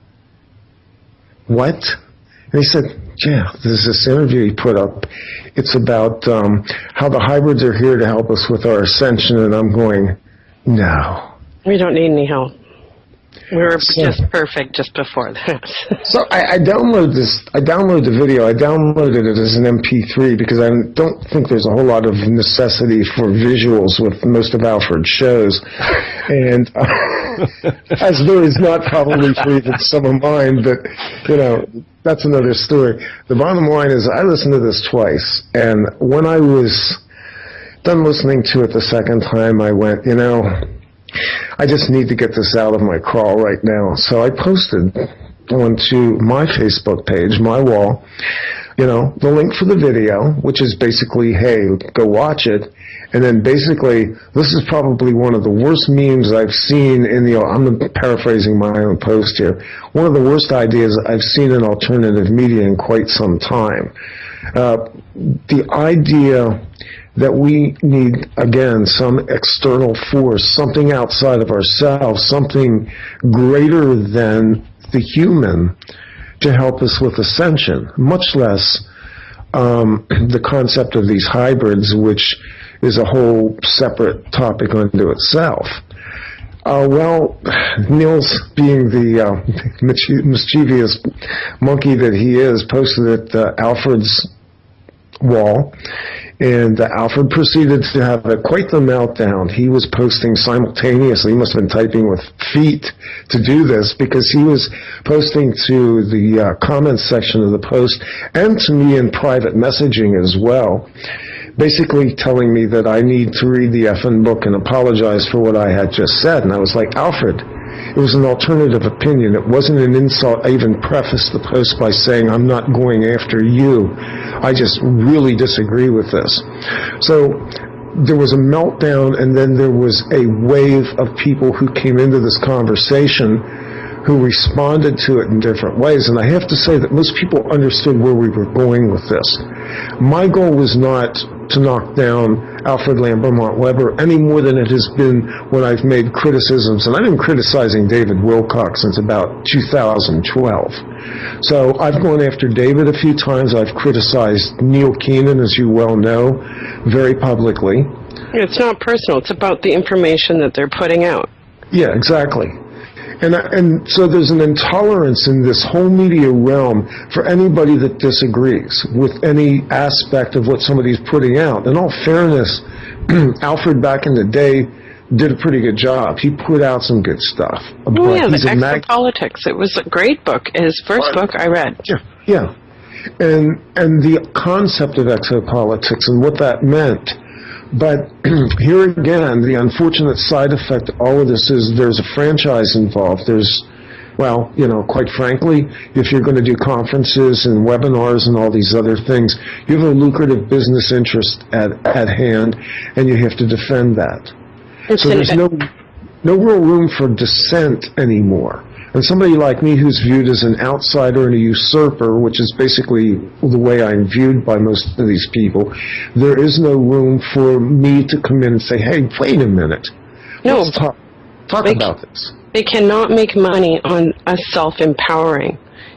Speaker 2: What? And he said, yeah, there's this interview he put up. It's about how the hybrids are here to help us with our ascension. And I'm going, no.
Speaker 3: We don't need any help. We were just perfect just before that.
Speaker 2: So I downloaded the video. I downloaded it as an MP3 because I don't think there's a whole lot of necessity for visuals with most of Alfred's shows. And as there is not probably for even some of mine, but, that's another story. The bottom line is I listened to this twice. And when I was done listening to it the second time, I went, I just need to get this out of my crawl right now. So I posted onto my Facebook page, my wall, the link for the video, which is basically, hey, go watch it. And then basically, this is probably one of the worst memes I've seen I'm paraphrasing my own post here, one of the worst ideas I've seen in alternative media in quite some time. The idea that we need, again, some external force, something outside of ourselves, something greater than the human to help us with ascension, much less the concept of these hybrids, which is a whole separate topic unto itself. Niels, being the mischievous monkey that he is, posted at Alfred's wall, and Alfred proceeded to have quite the meltdown. He was posting simultaneously. He must have been typing with feet to do this because he was posting to the comments section of the post and to me in private messaging as well, basically telling me that I need to read the effing book and apologize for what I had just said. And I was like, Alfred, it was an alternative opinion. It wasn't an insult. I even prefaced the post by saying, I'm not going after you. I just really disagree with this. So there was a meltdown, and then there was a wave of people who came into this conversation who responded to it in different ways. And I have to say that most people understood where we were going with this. My goal was not to knock down Alfred Lambremont Weber any more than it has been when I've made criticisms. And I've been criticizing David Wilcock since about 2012. So I've gone after David a few times. I've criticized Neil Keenan, as you well know, very publicly.
Speaker 3: It's not personal. It's about the information that they're putting out.
Speaker 2: Yeah, exactly. And so there's an intolerance in this whole media realm for anybody that disagrees with any aspect of what somebody's putting out. In all fairness, Alfred back in the day did a pretty good job. He put out some good stuff.
Speaker 3: Oh, yeah, the Exopolitics. It was a great book. His first book I read.
Speaker 2: Yeah. And the concept of exopolitics and what that meant. But here again, the unfortunate side effect of all of this is there's a franchise involved. There's, quite frankly, if you're going to do conferences and webinars and all these other things, you have a lucrative business interest at hand, and you have to defend that. So there's no real room for dissent anymore. And somebody like me who's viewed as an outsider and a usurper, which is basically the way I'm viewed by most of these people, there is no room for me to come in and say, hey, wait a minute. Let's talk about this.
Speaker 3: They cannot make money on us self-empowering.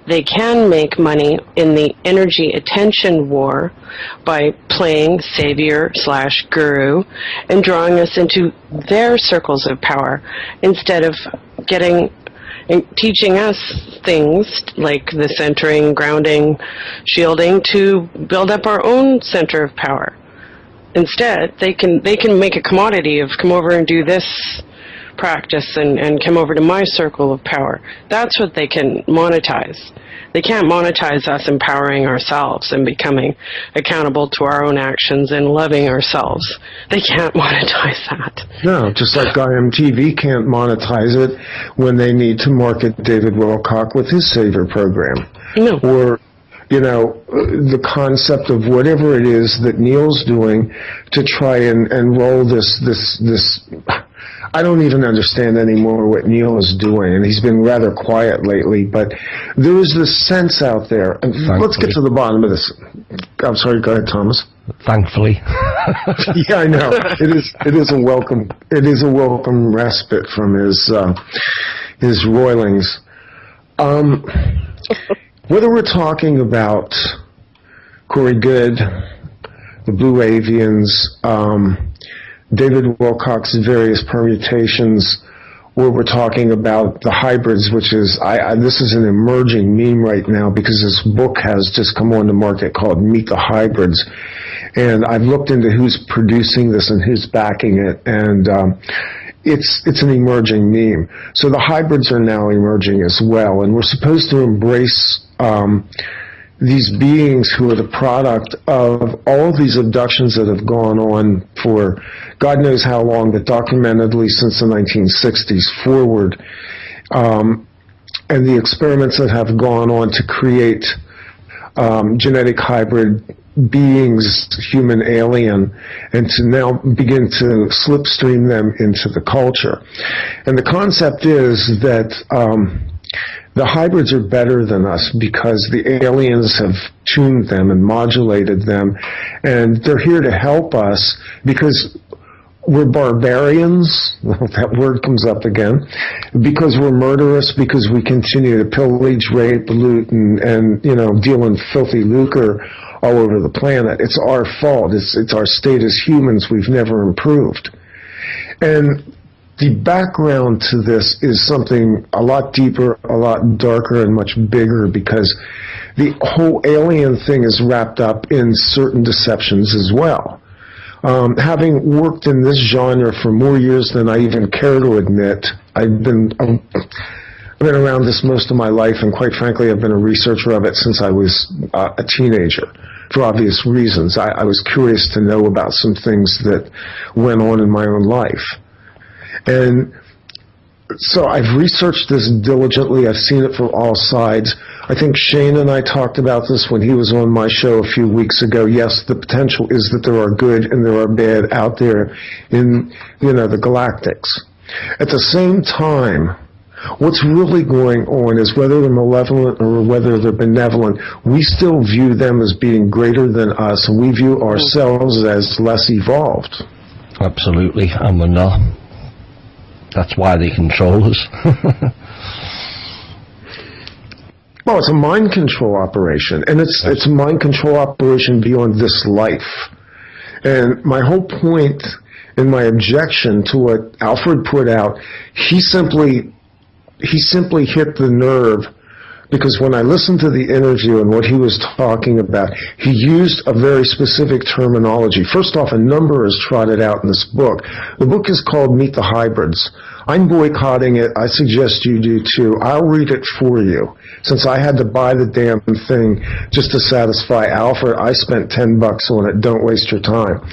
Speaker 3: They can make money in the energy attention war by playing savior/guru and drawing us into their circles of power instead of teaching us things like the centering, grounding, shielding to build up our own center of power. Instead, they can make a commodity of come over and do this practice and come over to my circle of power. That's what they can monetize. They can't monetize us empowering ourselves and becoming accountable to our own actions and loving ourselves. They can't monetize that.
Speaker 2: No, just like IMTV can't monetize it when they need to market David Wilcock with his Savior program.
Speaker 3: No.
Speaker 2: Or, the concept of whatever it is that Neil's doing to try and roll this. I don't even understand anymore what Neil is doing, and he's been rather quiet lately, but there is this sense out there. And let's get to the bottom of this. I'm sorry, go ahead, Thomas.
Speaker 1: Thankfully.
Speaker 2: Yeah, I know. It is a welcome respite from his roilings. Whether we're talking about Corey Goode, the Blue Avians, David Wilcock's various permutations, or we're talking about the hybrids, which is, this is an emerging meme right now because this book has just come on the market called Meet the Hybrids. And I've looked into who's producing this and who's backing it, and it's an emerging meme. So the hybrids are now emerging as well, and we're supposed to embrace these beings who are the product of all of these abductions that have gone on for God knows how long, but documentedly since the 1960s forward, and the experiments that have gone on to create genetic hybrid beings, human alien, and to now begin to slipstream them into the culture. And the concept is that the hybrids are better than us because the aliens have tuned them and modulated them, and they're here to help us because we're barbarians, that word comes up again, because we're murderous, because we continue to pillage, rape, loot, and deal in filthy lucre all over the planet. It's our fault. It's our state as humans. We've never improved. And the background to this is something a lot deeper, a lot darker, and much bigger because the whole alien thing is wrapped up in certain deceptions as well. Having worked in this genre for more years than I even care to admit, I've been around this most of my life, and quite frankly, I've been a researcher of it since I was a teenager. For obvious reasons, I was curious to know about some things that went on in my own life. And so I've researched this diligently. I've seen it from all sides. I think Shane and I talked about this when he was on my show a few weeks ago. Yes, the potential is that there are good and there are bad out there in, the galactics. At the same time, what's really going on is whether they're malevolent or whether they're benevolent, we still view them as being greater than us, and we view ourselves as less evolved.
Speaker 1: Absolutely, and we're not. That's why they control us.
Speaker 2: Well, it's a mind control operation, and it's a mind control operation beyond this life. And my whole point and my objection to what Alfred put out, he simply hit the nerve, because when I listened to the interview and what he was talking about, he used a very specific terminology. First off, a number is trotted out in this book. The book is called Meet the Hybrids. I'm boycotting it. I suggest you do too. I'll read it for you. Since I had to buy the damn thing just to satisfy Alfred, I spent $10 on it. Don't waste your time.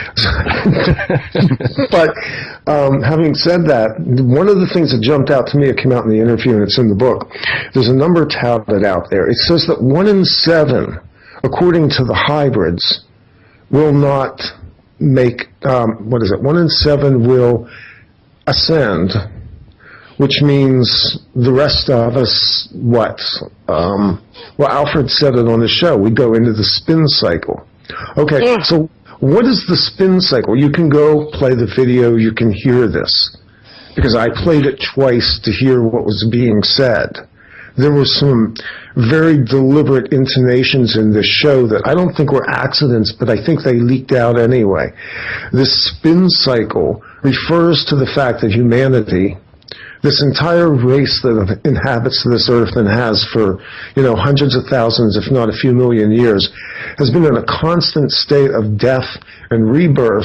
Speaker 2: But having said that, one of the things that jumped out to me, it came out in the interview and it's in the book, there's a number touted out there. It says that 1 in 7, according to the hybrids, will not make, 1 in 7 will ascend, which means the rest of us, what? Well, Alfred said it on the show. We go into the spin cycle. Okay, yeah. So what is the spin cycle? You can go play the video. You can hear this, because I played it twice to hear what was being said. there were some very deliberate intonations in this show that I don't think were accidents, but I think they leaked out anyway. This spin cycle refers to the fact that humanity, this entire race that inhabits this earth and has for, hundreds of thousands, if not a few million years, has been in a constant state of death and rebirth.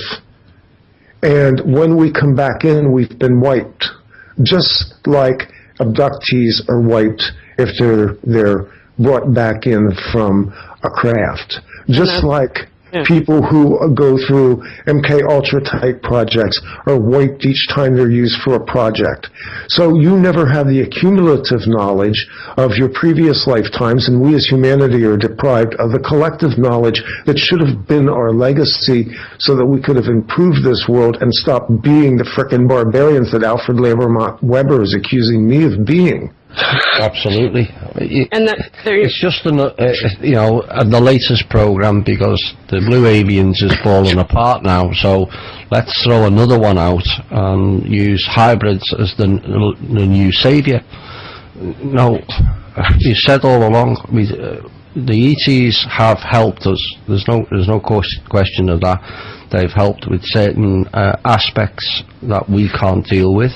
Speaker 2: And when we come back in, we've been wiped. Just like abductees are wiped if they're brought back in from a craft. Just like people who go through MK Ultra type projects are wiped each time they're used for a project. So you never have the accumulative knowledge of your previous lifetimes, and we as humanity are deprived of the collective knowledge that should have been our legacy so that we could have improved this world and stopped being the frickin' barbarians that Alfred Lamont Weber is accusing me of being.
Speaker 1: Absolutely.
Speaker 3: And
Speaker 1: it's just the latest program, because the Blue Aliens is falling apart now, so let's throw another one out and use hybrids as the new savior. No, you said all along, the ETs have helped us. There's no question of that. They've helped with certain aspects that we can't deal with.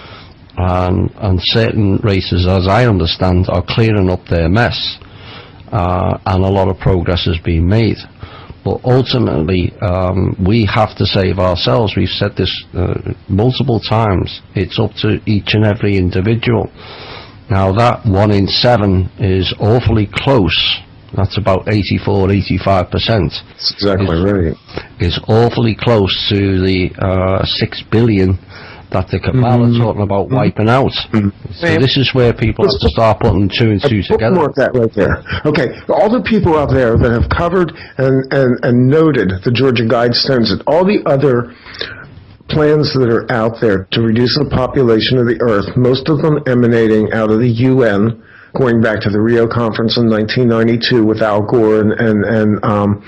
Speaker 1: And certain races, as I understand, are clearing up their mess, and a lot of progress has been made. But ultimately, we have to save ourselves. We've said this multiple times. It's up to each and every individual. Now, that 1 in 7 is awfully close. That's about 84-85%.
Speaker 2: That's exactly right.
Speaker 1: It's awfully close to the 6 billion that the Cabal are talking about wiping out. So this is where people have to start putting 2 and 2 together.
Speaker 2: Bookmark that right there. Okay, all the people out there that have covered and noted the Georgia Guidestones and all the other plans that are out there to reduce the population of the Earth, most of them emanating out of the UN, going back to the Rio Conference in 1992 with Al Gore and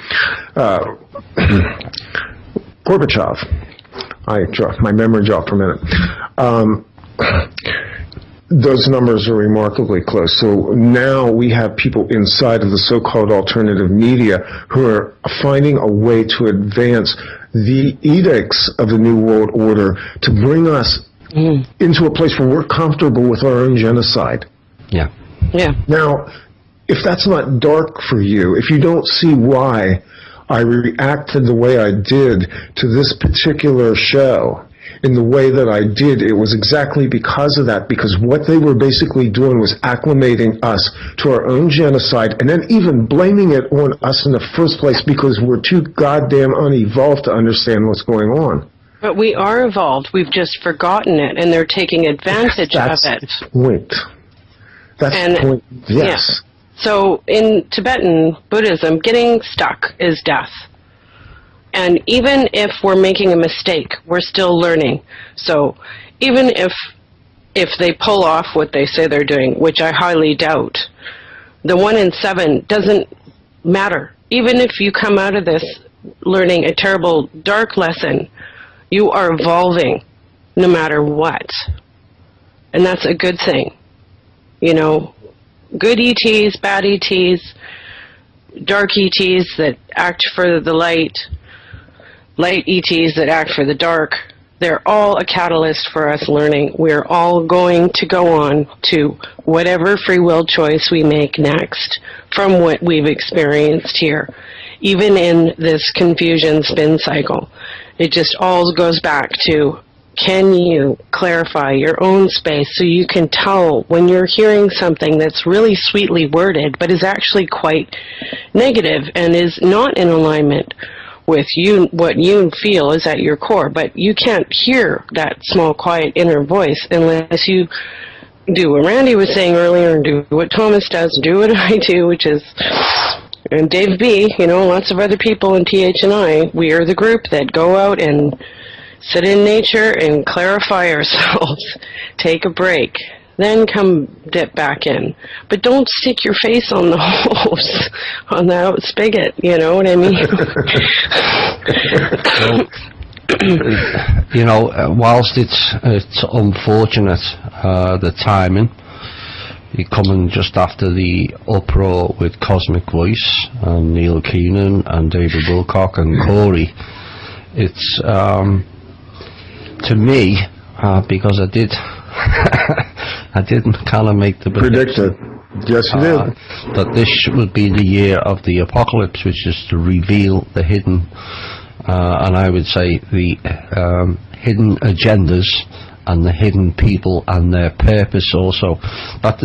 Speaker 2: Gorbachev. My memory dropped for a minute. Those numbers are remarkably close. So now we have people inside of the so-called alternative media who are finding a way to advance the edicts of the New World Order to bring us into a place where we're comfortable with our own genocide.
Speaker 1: Yeah.
Speaker 3: Yeah.
Speaker 2: Now, if that's not dark for you, if you don't see why I reacted the way I did to this particular show in the way that I did, it was exactly because of that, because what they were basically doing was acclimating us to our own genocide and then even blaming it on us in the first place because we're too goddamn unevolved to understand what's going on.
Speaker 3: But we are evolved. We've just forgotten it, and they're taking advantage of it.
Speaker 2: That's the point. That's the point. Yes.
Speaker 3: Yeah. So in Tibetan Buddhism, getting stuck is death. And even if we're making a mistake, we're still learning. So even if they pull off what they say they're doing, which I highly doubt, the 1 in 7 doesn't matter. Even if you come out of this learning a terrible dark lesson, you are evolving no matter what. And that's a good thing. You know, good ETs, bad ETs, dark ETs that act for the light, light ETs that act for the dark, they're all a catalyst for us learning. We're all going to go on to whatever free will choice we make next from what we've experienced here, even in this confusion spin cycle. It just all goes back to, can you clarify your own space so you can tell when you're hearing something that's really sweetly worded but is actually quite negative and is not in alignment with you, what you feel is at your core, but you can't hear that small, quiet inner voice unless you do what Randy was saying earlier and do what Thomas does, do what I do, which is, and Dave B., you know, lots of other people in TH and I, we are the group that go out and sit in nature and clarify ourselves, take a break, then come dip back in. But don't stick your face on the hose, on that spigot, you know what I mean?
Speaker 1: You know, whilst it's unfortunate, the timing, coming just after the uproar with Cosmic Voice and Neil Keenan and David Wilcock and Corey. It's to me, because I did I didn't kind of make the
Speaker 2: predicted. Yes, you did.
Speaker 1: That this would be the year of the apocalypse, which is to reveal the hidden, and I would say the hidden agendas and the hidden people and their purpose also. That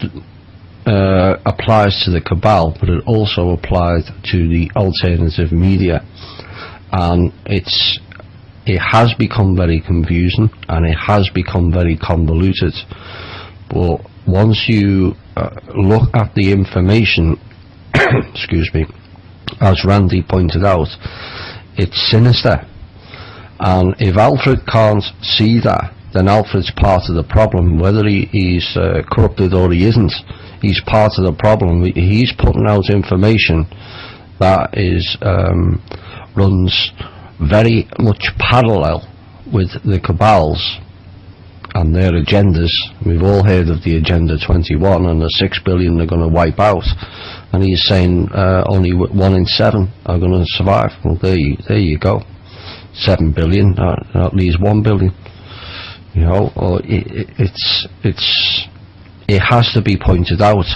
Speaker 1: applies to the cabal, but it also applies to the alternative media, and it has become very confusing and it has become very convoluted. But once you look at the information, excuse me, as Randy pointed out, it's sinister. And if Alfred can't see that, then Alfred's part of the problem. Whether he's corrupted or he isn't, he's part of the problem. He's putting out information that is runs very much parallel with the cabals and their agendas. We've all heard of the Agenda 21 and the 6 billion they're going to wipe out, and he's saying only 1 in 7 are going to survive. Well, there you go. 7 billion, that leaves 1 billion. You know, or it has to be pointed out,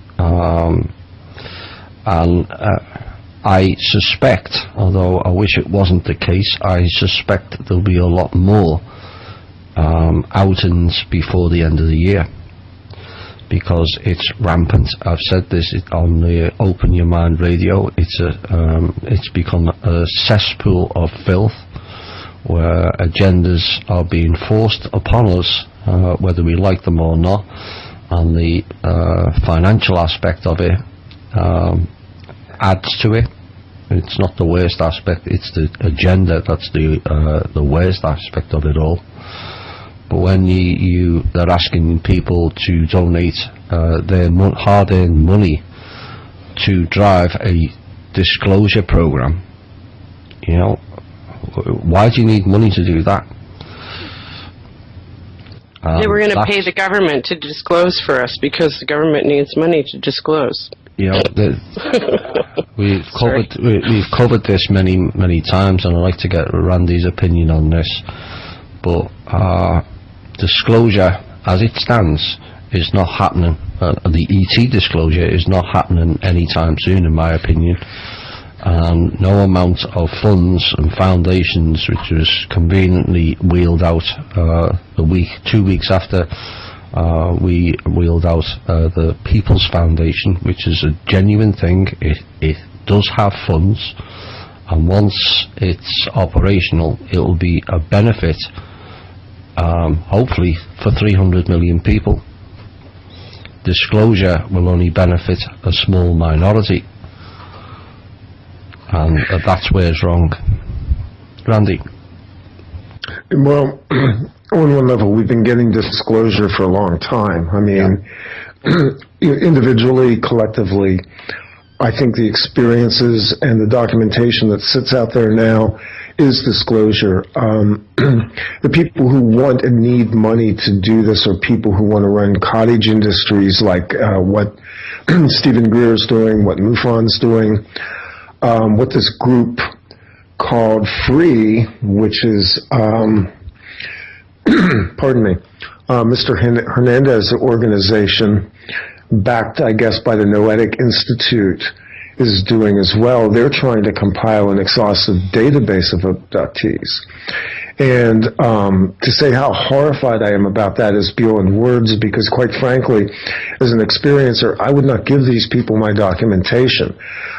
Speaker 1: and I suspect, although I wish it wasn't the case, I suspect there'll be a lot more outings before the end of the year, because it's rampant. I've said this on the Open Your Mind radio. It's become a cesspool of filth, where agendas are being forced upon us, whether we like them or not, and the financial aspect of it adds to it. It's not the worst aspect, it's the agenda that's the worst aspect of it all. But when they're asking people to donate their hard-earned money to drive a disclosure program, you know, why do you need money to do that?
Speaker 3: They were going to pay the government to disclose for us because the government needs money to disclose.
Speaker 1: You know, we've covered this many times, and I'd like to get Randy's opinion on this. But disclosure, as it stands, is not happening. The ET disclosure is not happening anytime soon, in my opinion. No amount of funds and foundations, which was conveniently wheeled out 2 weeks after we wheeled out the People's Foundation, which is a genuine thing. It does have funds, and once it's operational, it will be a benefit, hopefully, for 300 million people. Disclosure will only benefit a small minority, and that's where it's wrong. Randy?
Speaker 2: Well, on one level, we've been getting disclosure for a long time. I mean, individually, collectively, I think the experiences and the documentation that sits out there now is disclosure. The people who want and need money to do this are people who want to run cottage industries like what Stephen Greer is doing, what MUFON's doing, what this group called Free, which is, pardon me, Mr. Hernandez's organization, backed, I guess, by the Noetic Institute, is doing as well. They're trying to compile an exhaustive database of abductees. And to say how horrified I am about that is beyond words, because quite frankly, as an experiencer, I would not give these people my documentation.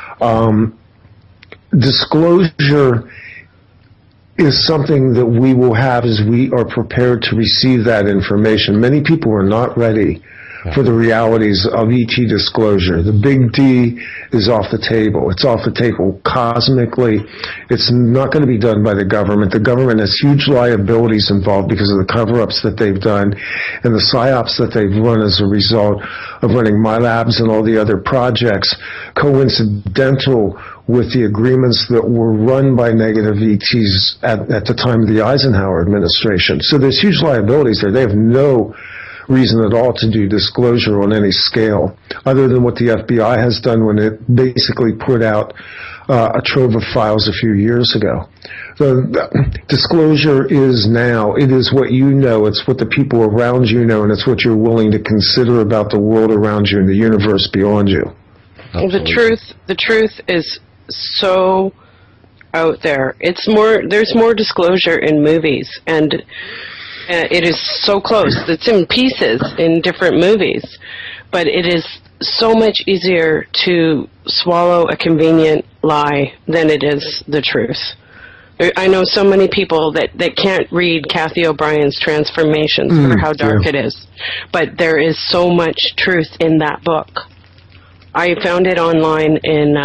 Speaker 2: Disclosure is something that we will have as we are prepared to receive that information. Many people are not ready for the realities of ET disclosure. The big D is off the table. It's off the table cosmically. It's not going to be done by the government. The government has huge liabilities involved because of the cover-ups that they've done and the psyops that they've run as a result of running my labs and all the other projects coincidental with the agreements that were run by negative ETs at the time of the Eisenhower administration. So there's huge liabilities there. They have no reason at all to do disclosure on any scale, other than what the FBI has done when it basically put out a trove of files a few years ago. The disclosure is now. It is what you know. It's what the people around you know, and it's what you're willing to consider about the world around you and the universe beyond you.
Speaker 3: Absolutely. The truth is so out there. There's more disclosure in movies, and it is so close. It's in pieces in different movies, but it is so much easier to swallow a convenient lie than it is the truth. I know so many people that can't read Kathy O'Brien's Transformations for how dark it is, but there is so much truth in that book. I found it online in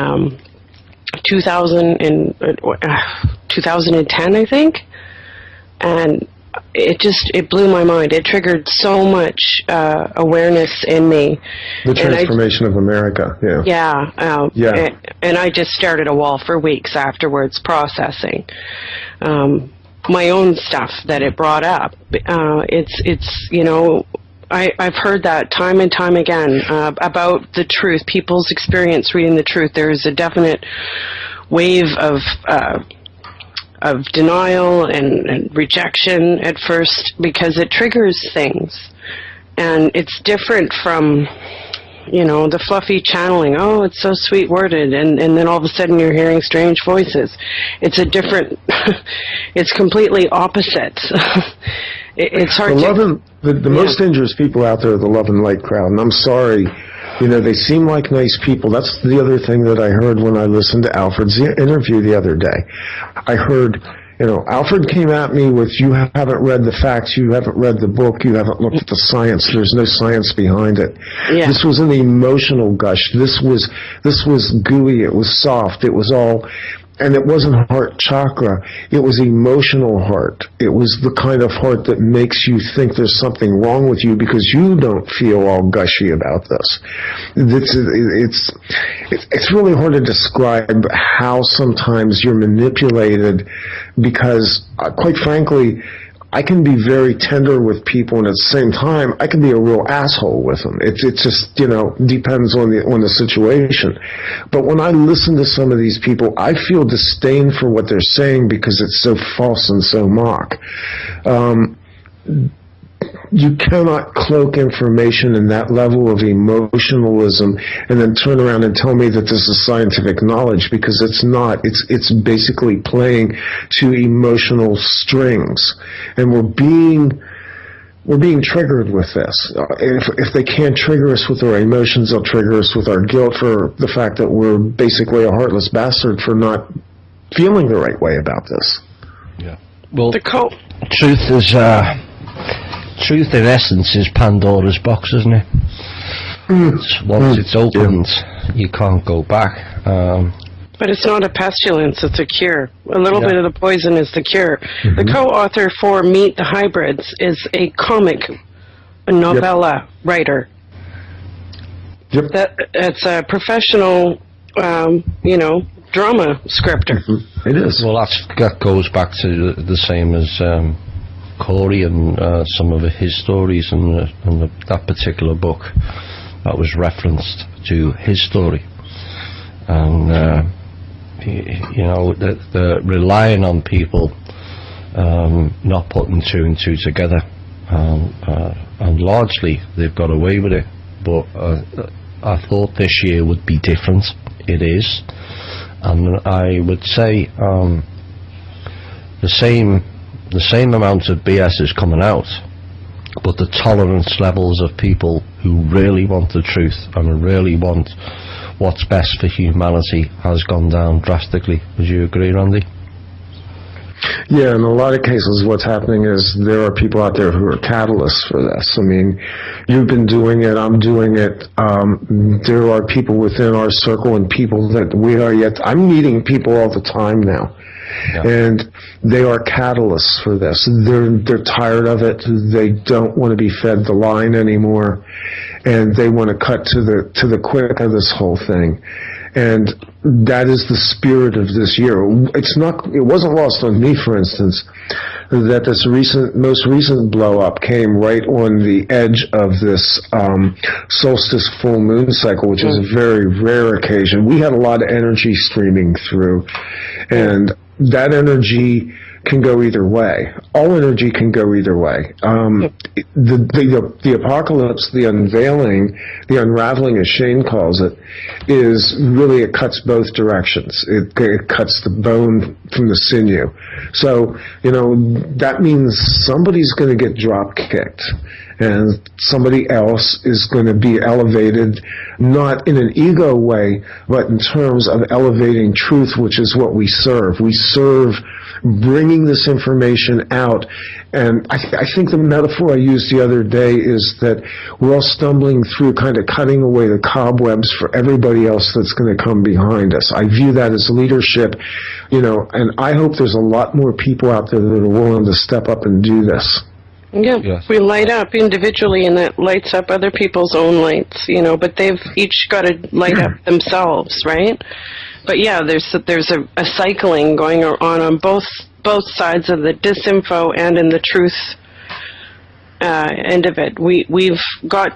Speaker 3: 2010, I think, and it blew my mind. It triggered so much awareness in me.
Speaker 2: The Transformation of America,
Speaker 3: yeah. Yeah, and I just stared at a wall for weeks afterwards, processing my own stuff that it brought up. I've heard that time and time again about the truth, people's experience reading the truth. There is a definite wave of denial and rejection at first because it triggers things. And it's different from, the fluffy channeling. Oh, it's so sweet worded. And then all of a sudden you're hearing strange voices. It's a different, it's completely opposite. It's hard
Speaker 2: The most dangerous people out there are the love and light crowd. And I'm sorry, they seem like nice people. That's the other thing that I heard when I listened to Alfred's interview the other day. I heard, Alfred came at me with, you haven't read the facts, you haven't read the book, you haven't looked at the science, there's no science behind it. Yeah. This was an emotional gush. This was gooey, it was soft, it was all... And it wasn't heart chakra. It was emotional heart. It was the kind of heart that makes you think there's something wrong with you because you don't feel all gushy about this. It's really hard to describe how sometimes you're manipulated because, quite frankly, I can be very tender with people, and at the same time, I can be a real asshole with them. It just, depends on the situation. But when I listen to some of these people, I feel disdain for what they're saying because it's so false and so mock. You cannot cloak information in that level of emotionalism and then turn around and tell me that this is scientific knowledge, because it's not. It's basically playing to emotional strings, and we're being triggered with this. If they can't trigger us with our emotions, they'll trigger us with our guilt for the fact that we're basically a heartless bastard for not feeling the right way about this.
Speaker 1: Yeah. Well, truth in essence is Pandora's box, isn't it? Once it's opened, you can't go back.
Speaker 3: But it's not a pestilence, it's a cure. A little bit of the poison is the cure. Mm-hmm. The co-author for Meet the Hybrids is a novella writer.
Speaker 2: Yep.
Speaker 3: It's a professional, drama scripter.
Speaker 2: Mm-hmm. It is.
Speaker 1: Well, that goes back to the same as Corey and some of his stories and that particular book that was referenced to his story. And, the relying on people not putting two and two together. And largely they've got away with it. But I thought this year would be different. It is. And I would say the same amount of BS is coming out, but the tolerance levels of people who really want the truth and really want what's best for humanity has gone down drastically. Would you agree, Randy?
Speaker 2: Yeah, in a lot of cases what's happening is there are people out there who are catalysts for this. I mean, you've been doing it, I'm doing it. There are people within our circle and people that we are yet. I'm meeting people all the time now. Yeah. And they are catalysts for this. They're tired of it. They don't want to be fed the line anymore, and they want to cut to the quick of this whole thing. And that is the spirit of this year. It wasn't lost on me, for instance, that this most recent blow up came right on the edge of this solstice full moon cycle, which is a very rare occasion. We had a lot of energy streaming through, and that energy can go either way. All energy can go either way. The apocalypse, the unveiling, the unraveling, as Shane calls it, is really, it cuts both directions. It cuts the bone from the sinew. So, that means somebody's going to get drop kicked, and somebody else is going to be elevated, not in an ego way, but in terms of elevating truth, which is what we serve. We serve bringing this information out. And I think the metaphor I used the other day is that we're all stumbling through, kind of cutting away the cobwebs for everybody else that's going to come behind us. I view that as leadership, and I hope there's a lot more people out there that are willing to step up and do this.
Speaker 3: Yeah, yes. We light up individually, and that lights up other people's own lights, but they've each got to light up themselves, right? But yeah, there's a cycling going on both sides of the disinfo and in the truth end of it. We want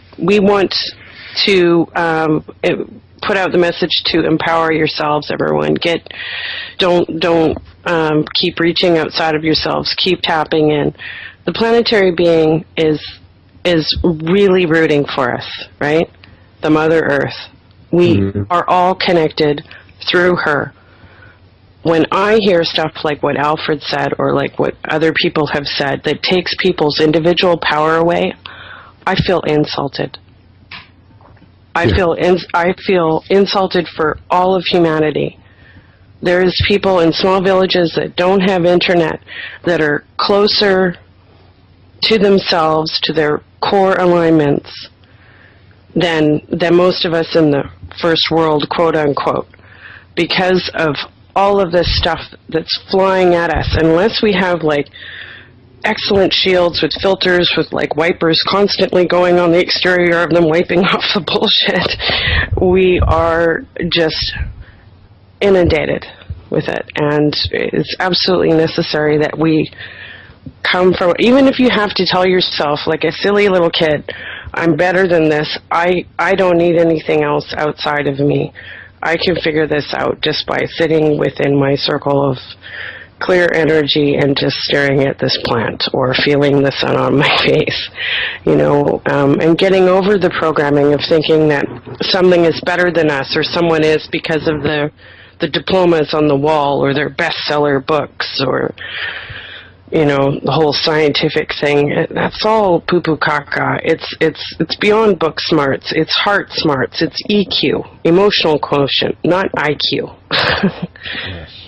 Speaker 3: to put out the message to empower yourselves, everyone. Don't keep reaching outside of yourselves. Keep tapping in. The planetary being is really rooting for us, right? The Mother Earth. We are all connected through her. When I hear stuff like what Alfred said, or like what other people have said, that takes people's individual power away, I feel insulted. I feel insulted for all of humanity. There's people in small villages that don't have internet, that are closer to themselves, to their core alignments, than most of us in the first world, quote unquote, because of all of this stuff that's flying at us. Unless we have like excellent shields with filters, with like wipers constantly going on the exterior of them, wiping off the bullshit, we are just inundated with it. And it's absolutely necessary that we come from, even if you have to tell yourself like a silly little kid, I'm better than this, I don't need anything else outside of me. I can figure this out just by sitting within my circle of clear energy and just staring at this plant or feeling the sun on my face, and getting over the programming of thinking that something is better than us, or someone is because of the diplomas on the wall, or their bestseller books, or the whole scientific thing. That's all poo-poo caca. It's beyond book smarts. It's heart smarts. It's EQ, emotional quotient, not IQ.
Speaker 1: Yes.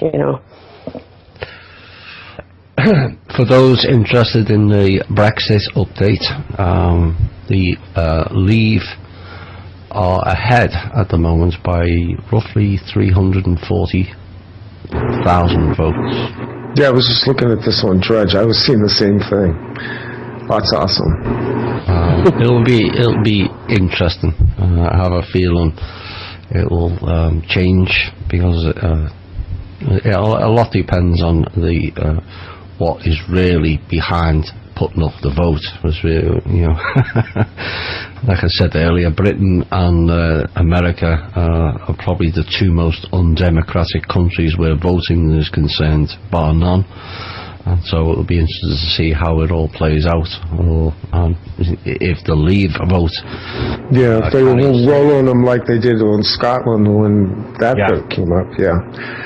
Speaker 4: For those interested in the Brexit update, the Leave are ahead at the moment by roughly 340,000 votes.
Speaker 2: Yeah, I was just looking at this on Drudge. I was seeing the same thing. That's awesome.
Speaker 4: It'll be interesting. I have a feeling it will change, because a lot depends on the what is really behind putting up the vote. Like I said earlier, Britain and America are probably the two most undemocratic countries where voting is concerned, bar none. And so it'll be interesting to see how it all plays out, or if the Leave vote.
Speaker 2: Yeah, if they will roll on them like they did on Scotland when that vote came up. Yeah.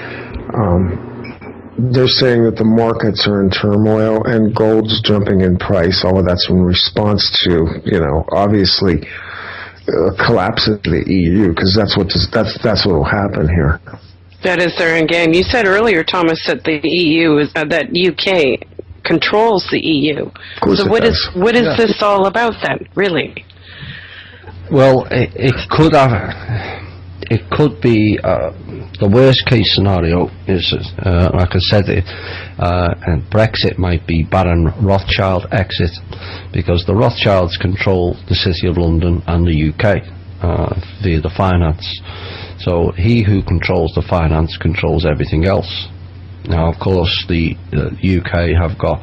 Speaker 2: They're saying that the markets are in turmoil and gold's jumping in price. All of that's in response to, obviously, collapse of the EU, because that's what will happen here.
Speaker 3: That is their end game. You said earlier, Thomas, that the EU that UK controls the EU.
Speaker 2: Of course,
Speaker 3: so what is this all about then, really?
Speaker 4: Well, it could have. It could be the worst case scenario is, like I said, Brexit might be Baron Rothschild exit, because the Rothschilds control the City of London and the UK via the finance. So he who controls the finance controls everything else. Now, of course, the UK have got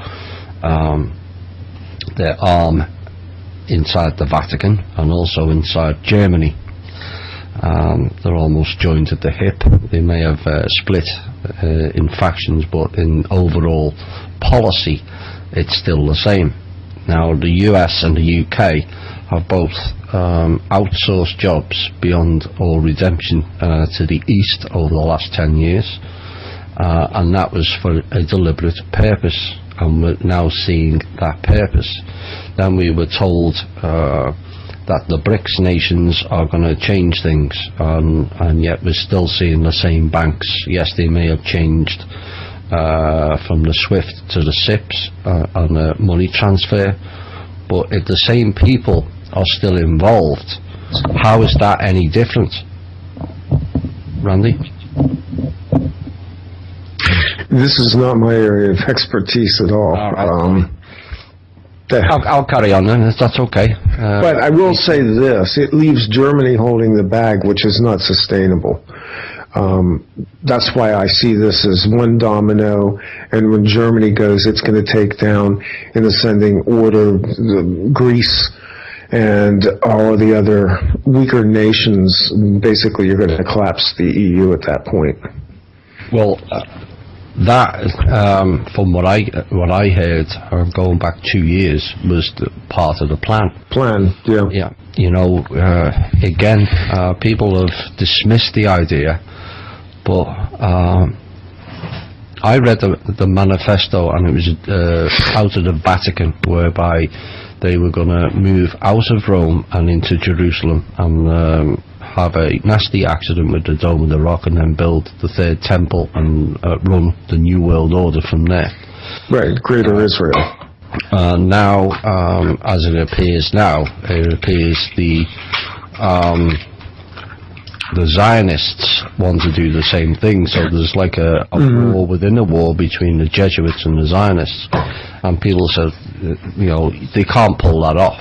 Speaker 4: their arm inside the Vatican and also inside Germany. They're almost joined at the hip. They may have split in factions, but in overall policy, it's still the same. Now, the US and the UK have both outsourced jobs beyond all redemption to the East over the last 10 years, and that was for a deliberate purpose, and we're now seeing that purpose. Then we were told that the BRICS nations are going to change things, and yet we're still seeing the same banks. Yes, they may have changed from the SWIFT to the SIPs on the money transfer, but if the same people are still involved, how is that any different? Randy?
Speaker 2: This is not my area of expertise at all.
Speaker 4: I'll carry on then, if that's okay.
Speaker 2: But I will say this, it leaves Germany holding the bag, which is not sustainable. That's why I see this as one domino, and when Germany goes, it's going to take down, in ascending order, Greece and all of the other weaker nations. Basically, you're going to collapse the EU at that point.
Speaker 4: Well, that, from what I heard, going back 2 years, was part of the plan.
Speaker 2: Yeah.
Speaker 4: Yeah. You know, again, people have dismissed the idea, but I read the manifesto, and it was out of the Vatican, whereby they were going to move out of Rome and into Jerusalem and have a nasty accident with the Dome of the Rock, and then build the third temple and run the New World Order from there.
Speaker 2: Right, Greater Israel.
Speaker 4: Now, as it appears the Zionists want to do the same thing, so there's like a war within a war between the Jesuits and the Zionists, and people said, you know, they can't pull that off,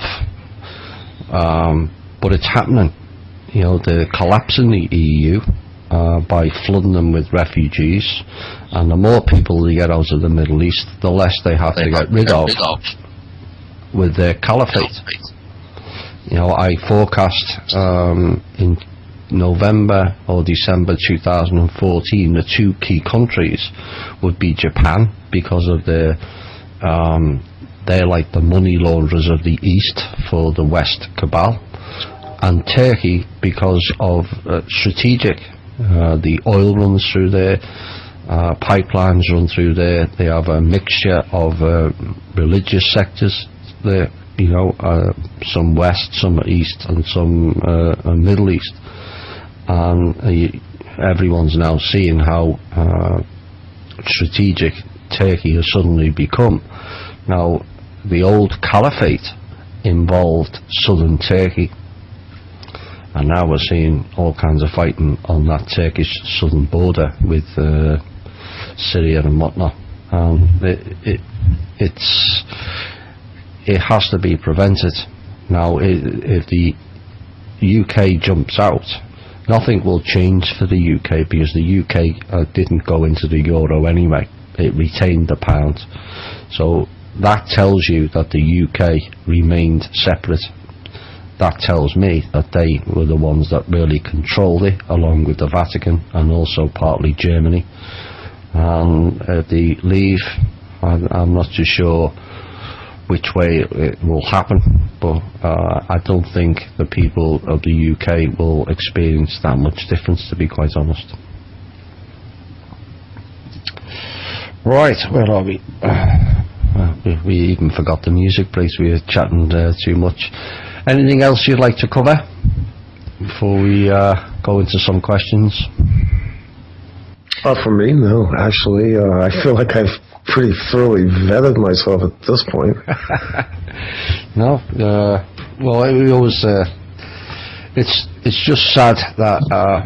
Speaker 4: but it's happening. You know, they're collapsing the EU by flooding them with refugees, and the more people they get out of the Middle East, the less they have to get rid of with their caliphate. You know, I forecast in November or December 2014, the two key countries would be Japan, because of their they're like the money launderers of the East for the West cabal, and Turkey because of strategic. The oil runs through there, pipelines run through there. They have a mixture of religious sectors there, you know, some West, some East, and some Middle East. And everyone's now seeing how strategic Turkey has suddenly become. Now, the old caliphate involved southern Turkey, and now we're seeing all kinds of fighting on that Turkish southern border with Syria and whatnot. It has to be prevented. Now, if the UK jumps out, nothing will change for the UK, because the UK didn't go into the euro anyway. It retained the pound. So that tells you that the UK remained separate. That tells me that they were the ones that really controlled it, along with the Vatican and also partly Germany. And if they leave, I'm not too sure which way it will happen, but I don't think the people of the UK will experience that much difference, to be quite honest. Right, where are we? We even forgot the music breaks. We were chatting too much. Anything else you'd like to cover before we go into some questions?
Speaker 2: For me, no. Actually, I feel like I've pretty thoroughly vetted myself at this point.
Speaker 4: No, well, it was. It's just sad that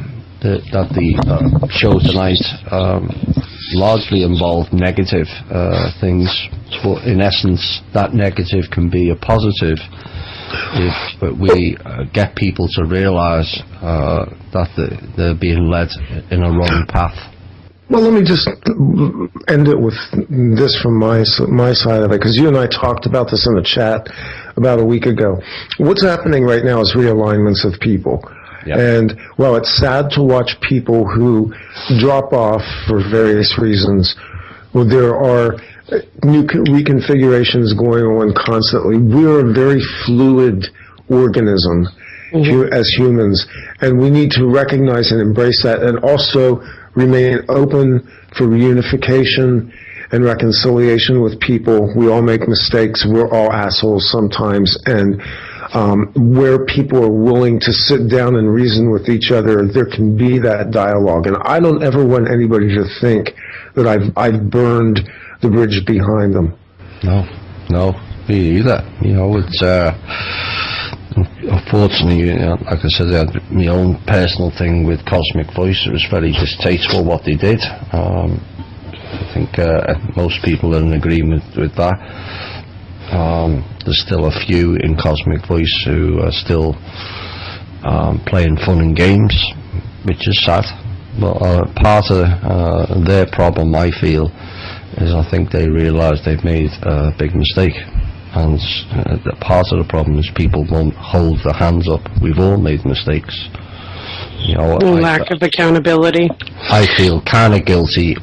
Speaker 4: the show tonight largely involved negative things, but in essence, that negative can be a positive. if we get people to realise that they're being led in a wrong path.
Speaker 2: Well, let me just end it with this from my side of it, because you and I talked about this in the chat about a week ago. What's happening right now is realignments of people.
Speaker 4: Yep.
Speaker 2: And while it's sad to watch people who drop off for various reasons, well, there are new reconfigurations going on constantly. We're a very fluid organism as humans, and we need to recognize and embrace that, and also remain open for reunification and reconciliation with people. We all make mistakes. We're all assholes sometimes, and where people are willing to sit down and reason with each other, there can be that dialogue. And I don't ever want anybody to think that I've burned the bridge behind them.
Speaker 4: No, me either. You know, it's unfortunately, like I said, I had my own personal thing with Cosmic Voice. It was very distasteful what they did. I think most people are in agreement with that. There's still a few in Cosmic Voice who are still playing fun and games, which is sad. But part of their problem, I feel, is I think they realise they've made a big mistake. And part of the problem is people won't hold their hands up. We've all made mistakes. You know,
Speaker 3: lack of accountability.
Speaker 4: I feel kind of guilty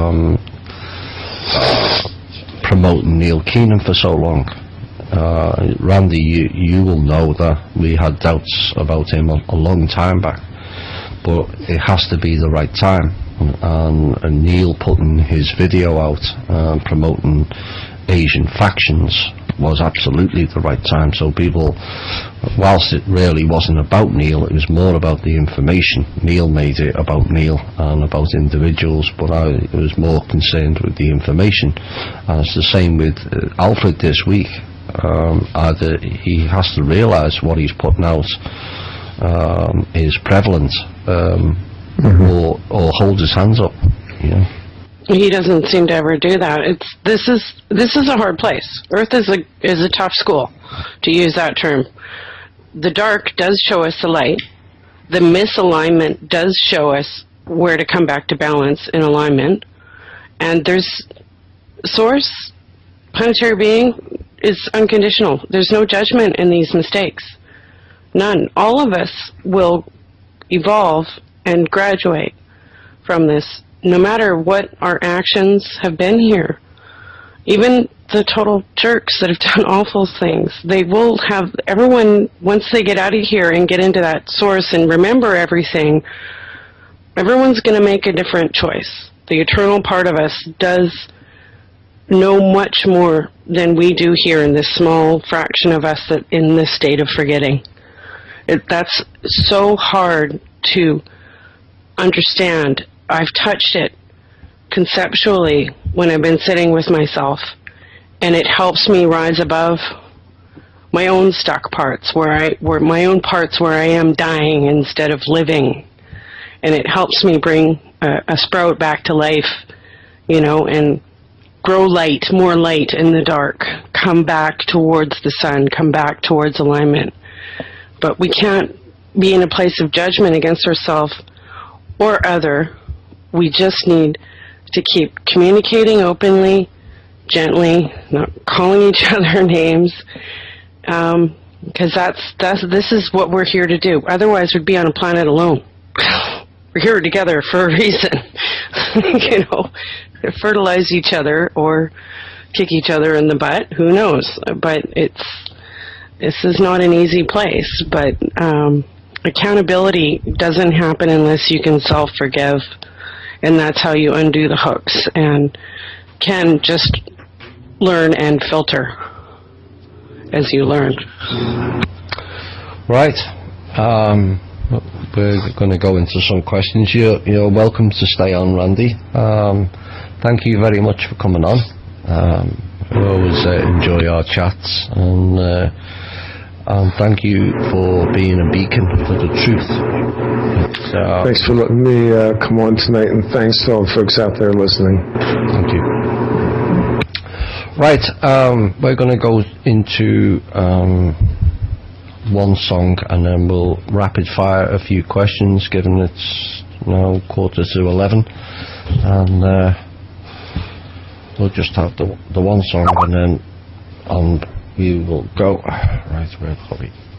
Speaker 4: promoting Neil Keenan for so long. Randy, you will know that we had doubts about him a long time back, but it has to be the right time. And Neil putting his video out promoting Asian factions was absolutely the right time. So people, whilst it really wasn't about Neil, it was more about the information. Neil made it about Neil and about individuals, but I was more concerned with the information. And it's the same with Alfred this week. Either he has to realise what he's putting out is prevalent, or hold his hands up. You know.
Speaker 3: He doesn't seem to ever do that. This is a hard place. Earth is a tough school, to use that term. The dark does show us the light. The misalignment does show us where to come back to balance in alignment. And there's source, planetary being, is unconditional. There's no judgment in these mistakes. None. All of us will evolve and graduate from this, no matter what our actions have been here. Even the total jerks that have done awful things, they will have, everyone, once they get out of here and get into that source and remember everything, everyone's going to make a different choice. The eternal part of us does know much more than we do here in this small fraction of us that in this state of forgetting. That's so hard to understand. I've touched it conceptually when I've been sitting with myself, and it helps me rise above my own stuck parts, where my own parts where I am dying instead of living, and it helps me bring a sprout back to life, you know, and grow light, more light in the dark, come back towards the sun, come back towards alignment. But we can't be in a place of judgment against ourselves or other. We just need to keep communicating openly, gently, not calling each other names, because this is what we're here to do. Otherwise, we'd be on a planet alone. We're here together for a reason, you know, to fertilize each other or kick each other in the butt. Who knows? But this is not an easy place. But accountability doesn't happen unless you can self-forgive. And that's how you undo the hooks and can just learn and filter as you learn.
Speaker 4: Right. We're going to go into some questions. You're welcome to stay on, Randy. Thank you very much for coming on. We always enjoy our chats, and thank you for being a beacon for the truth.
Speaker 2: Thanks for letting me come on tonight, and thanks to all the folks out there listening.
Speaker 4: Thank you. Right, we're going to go into
Speaker 1: one song, and then we'll rapid fire a few questions, given it's now 11:15, and we'll just have the one song, and then we will go. Right, where are we?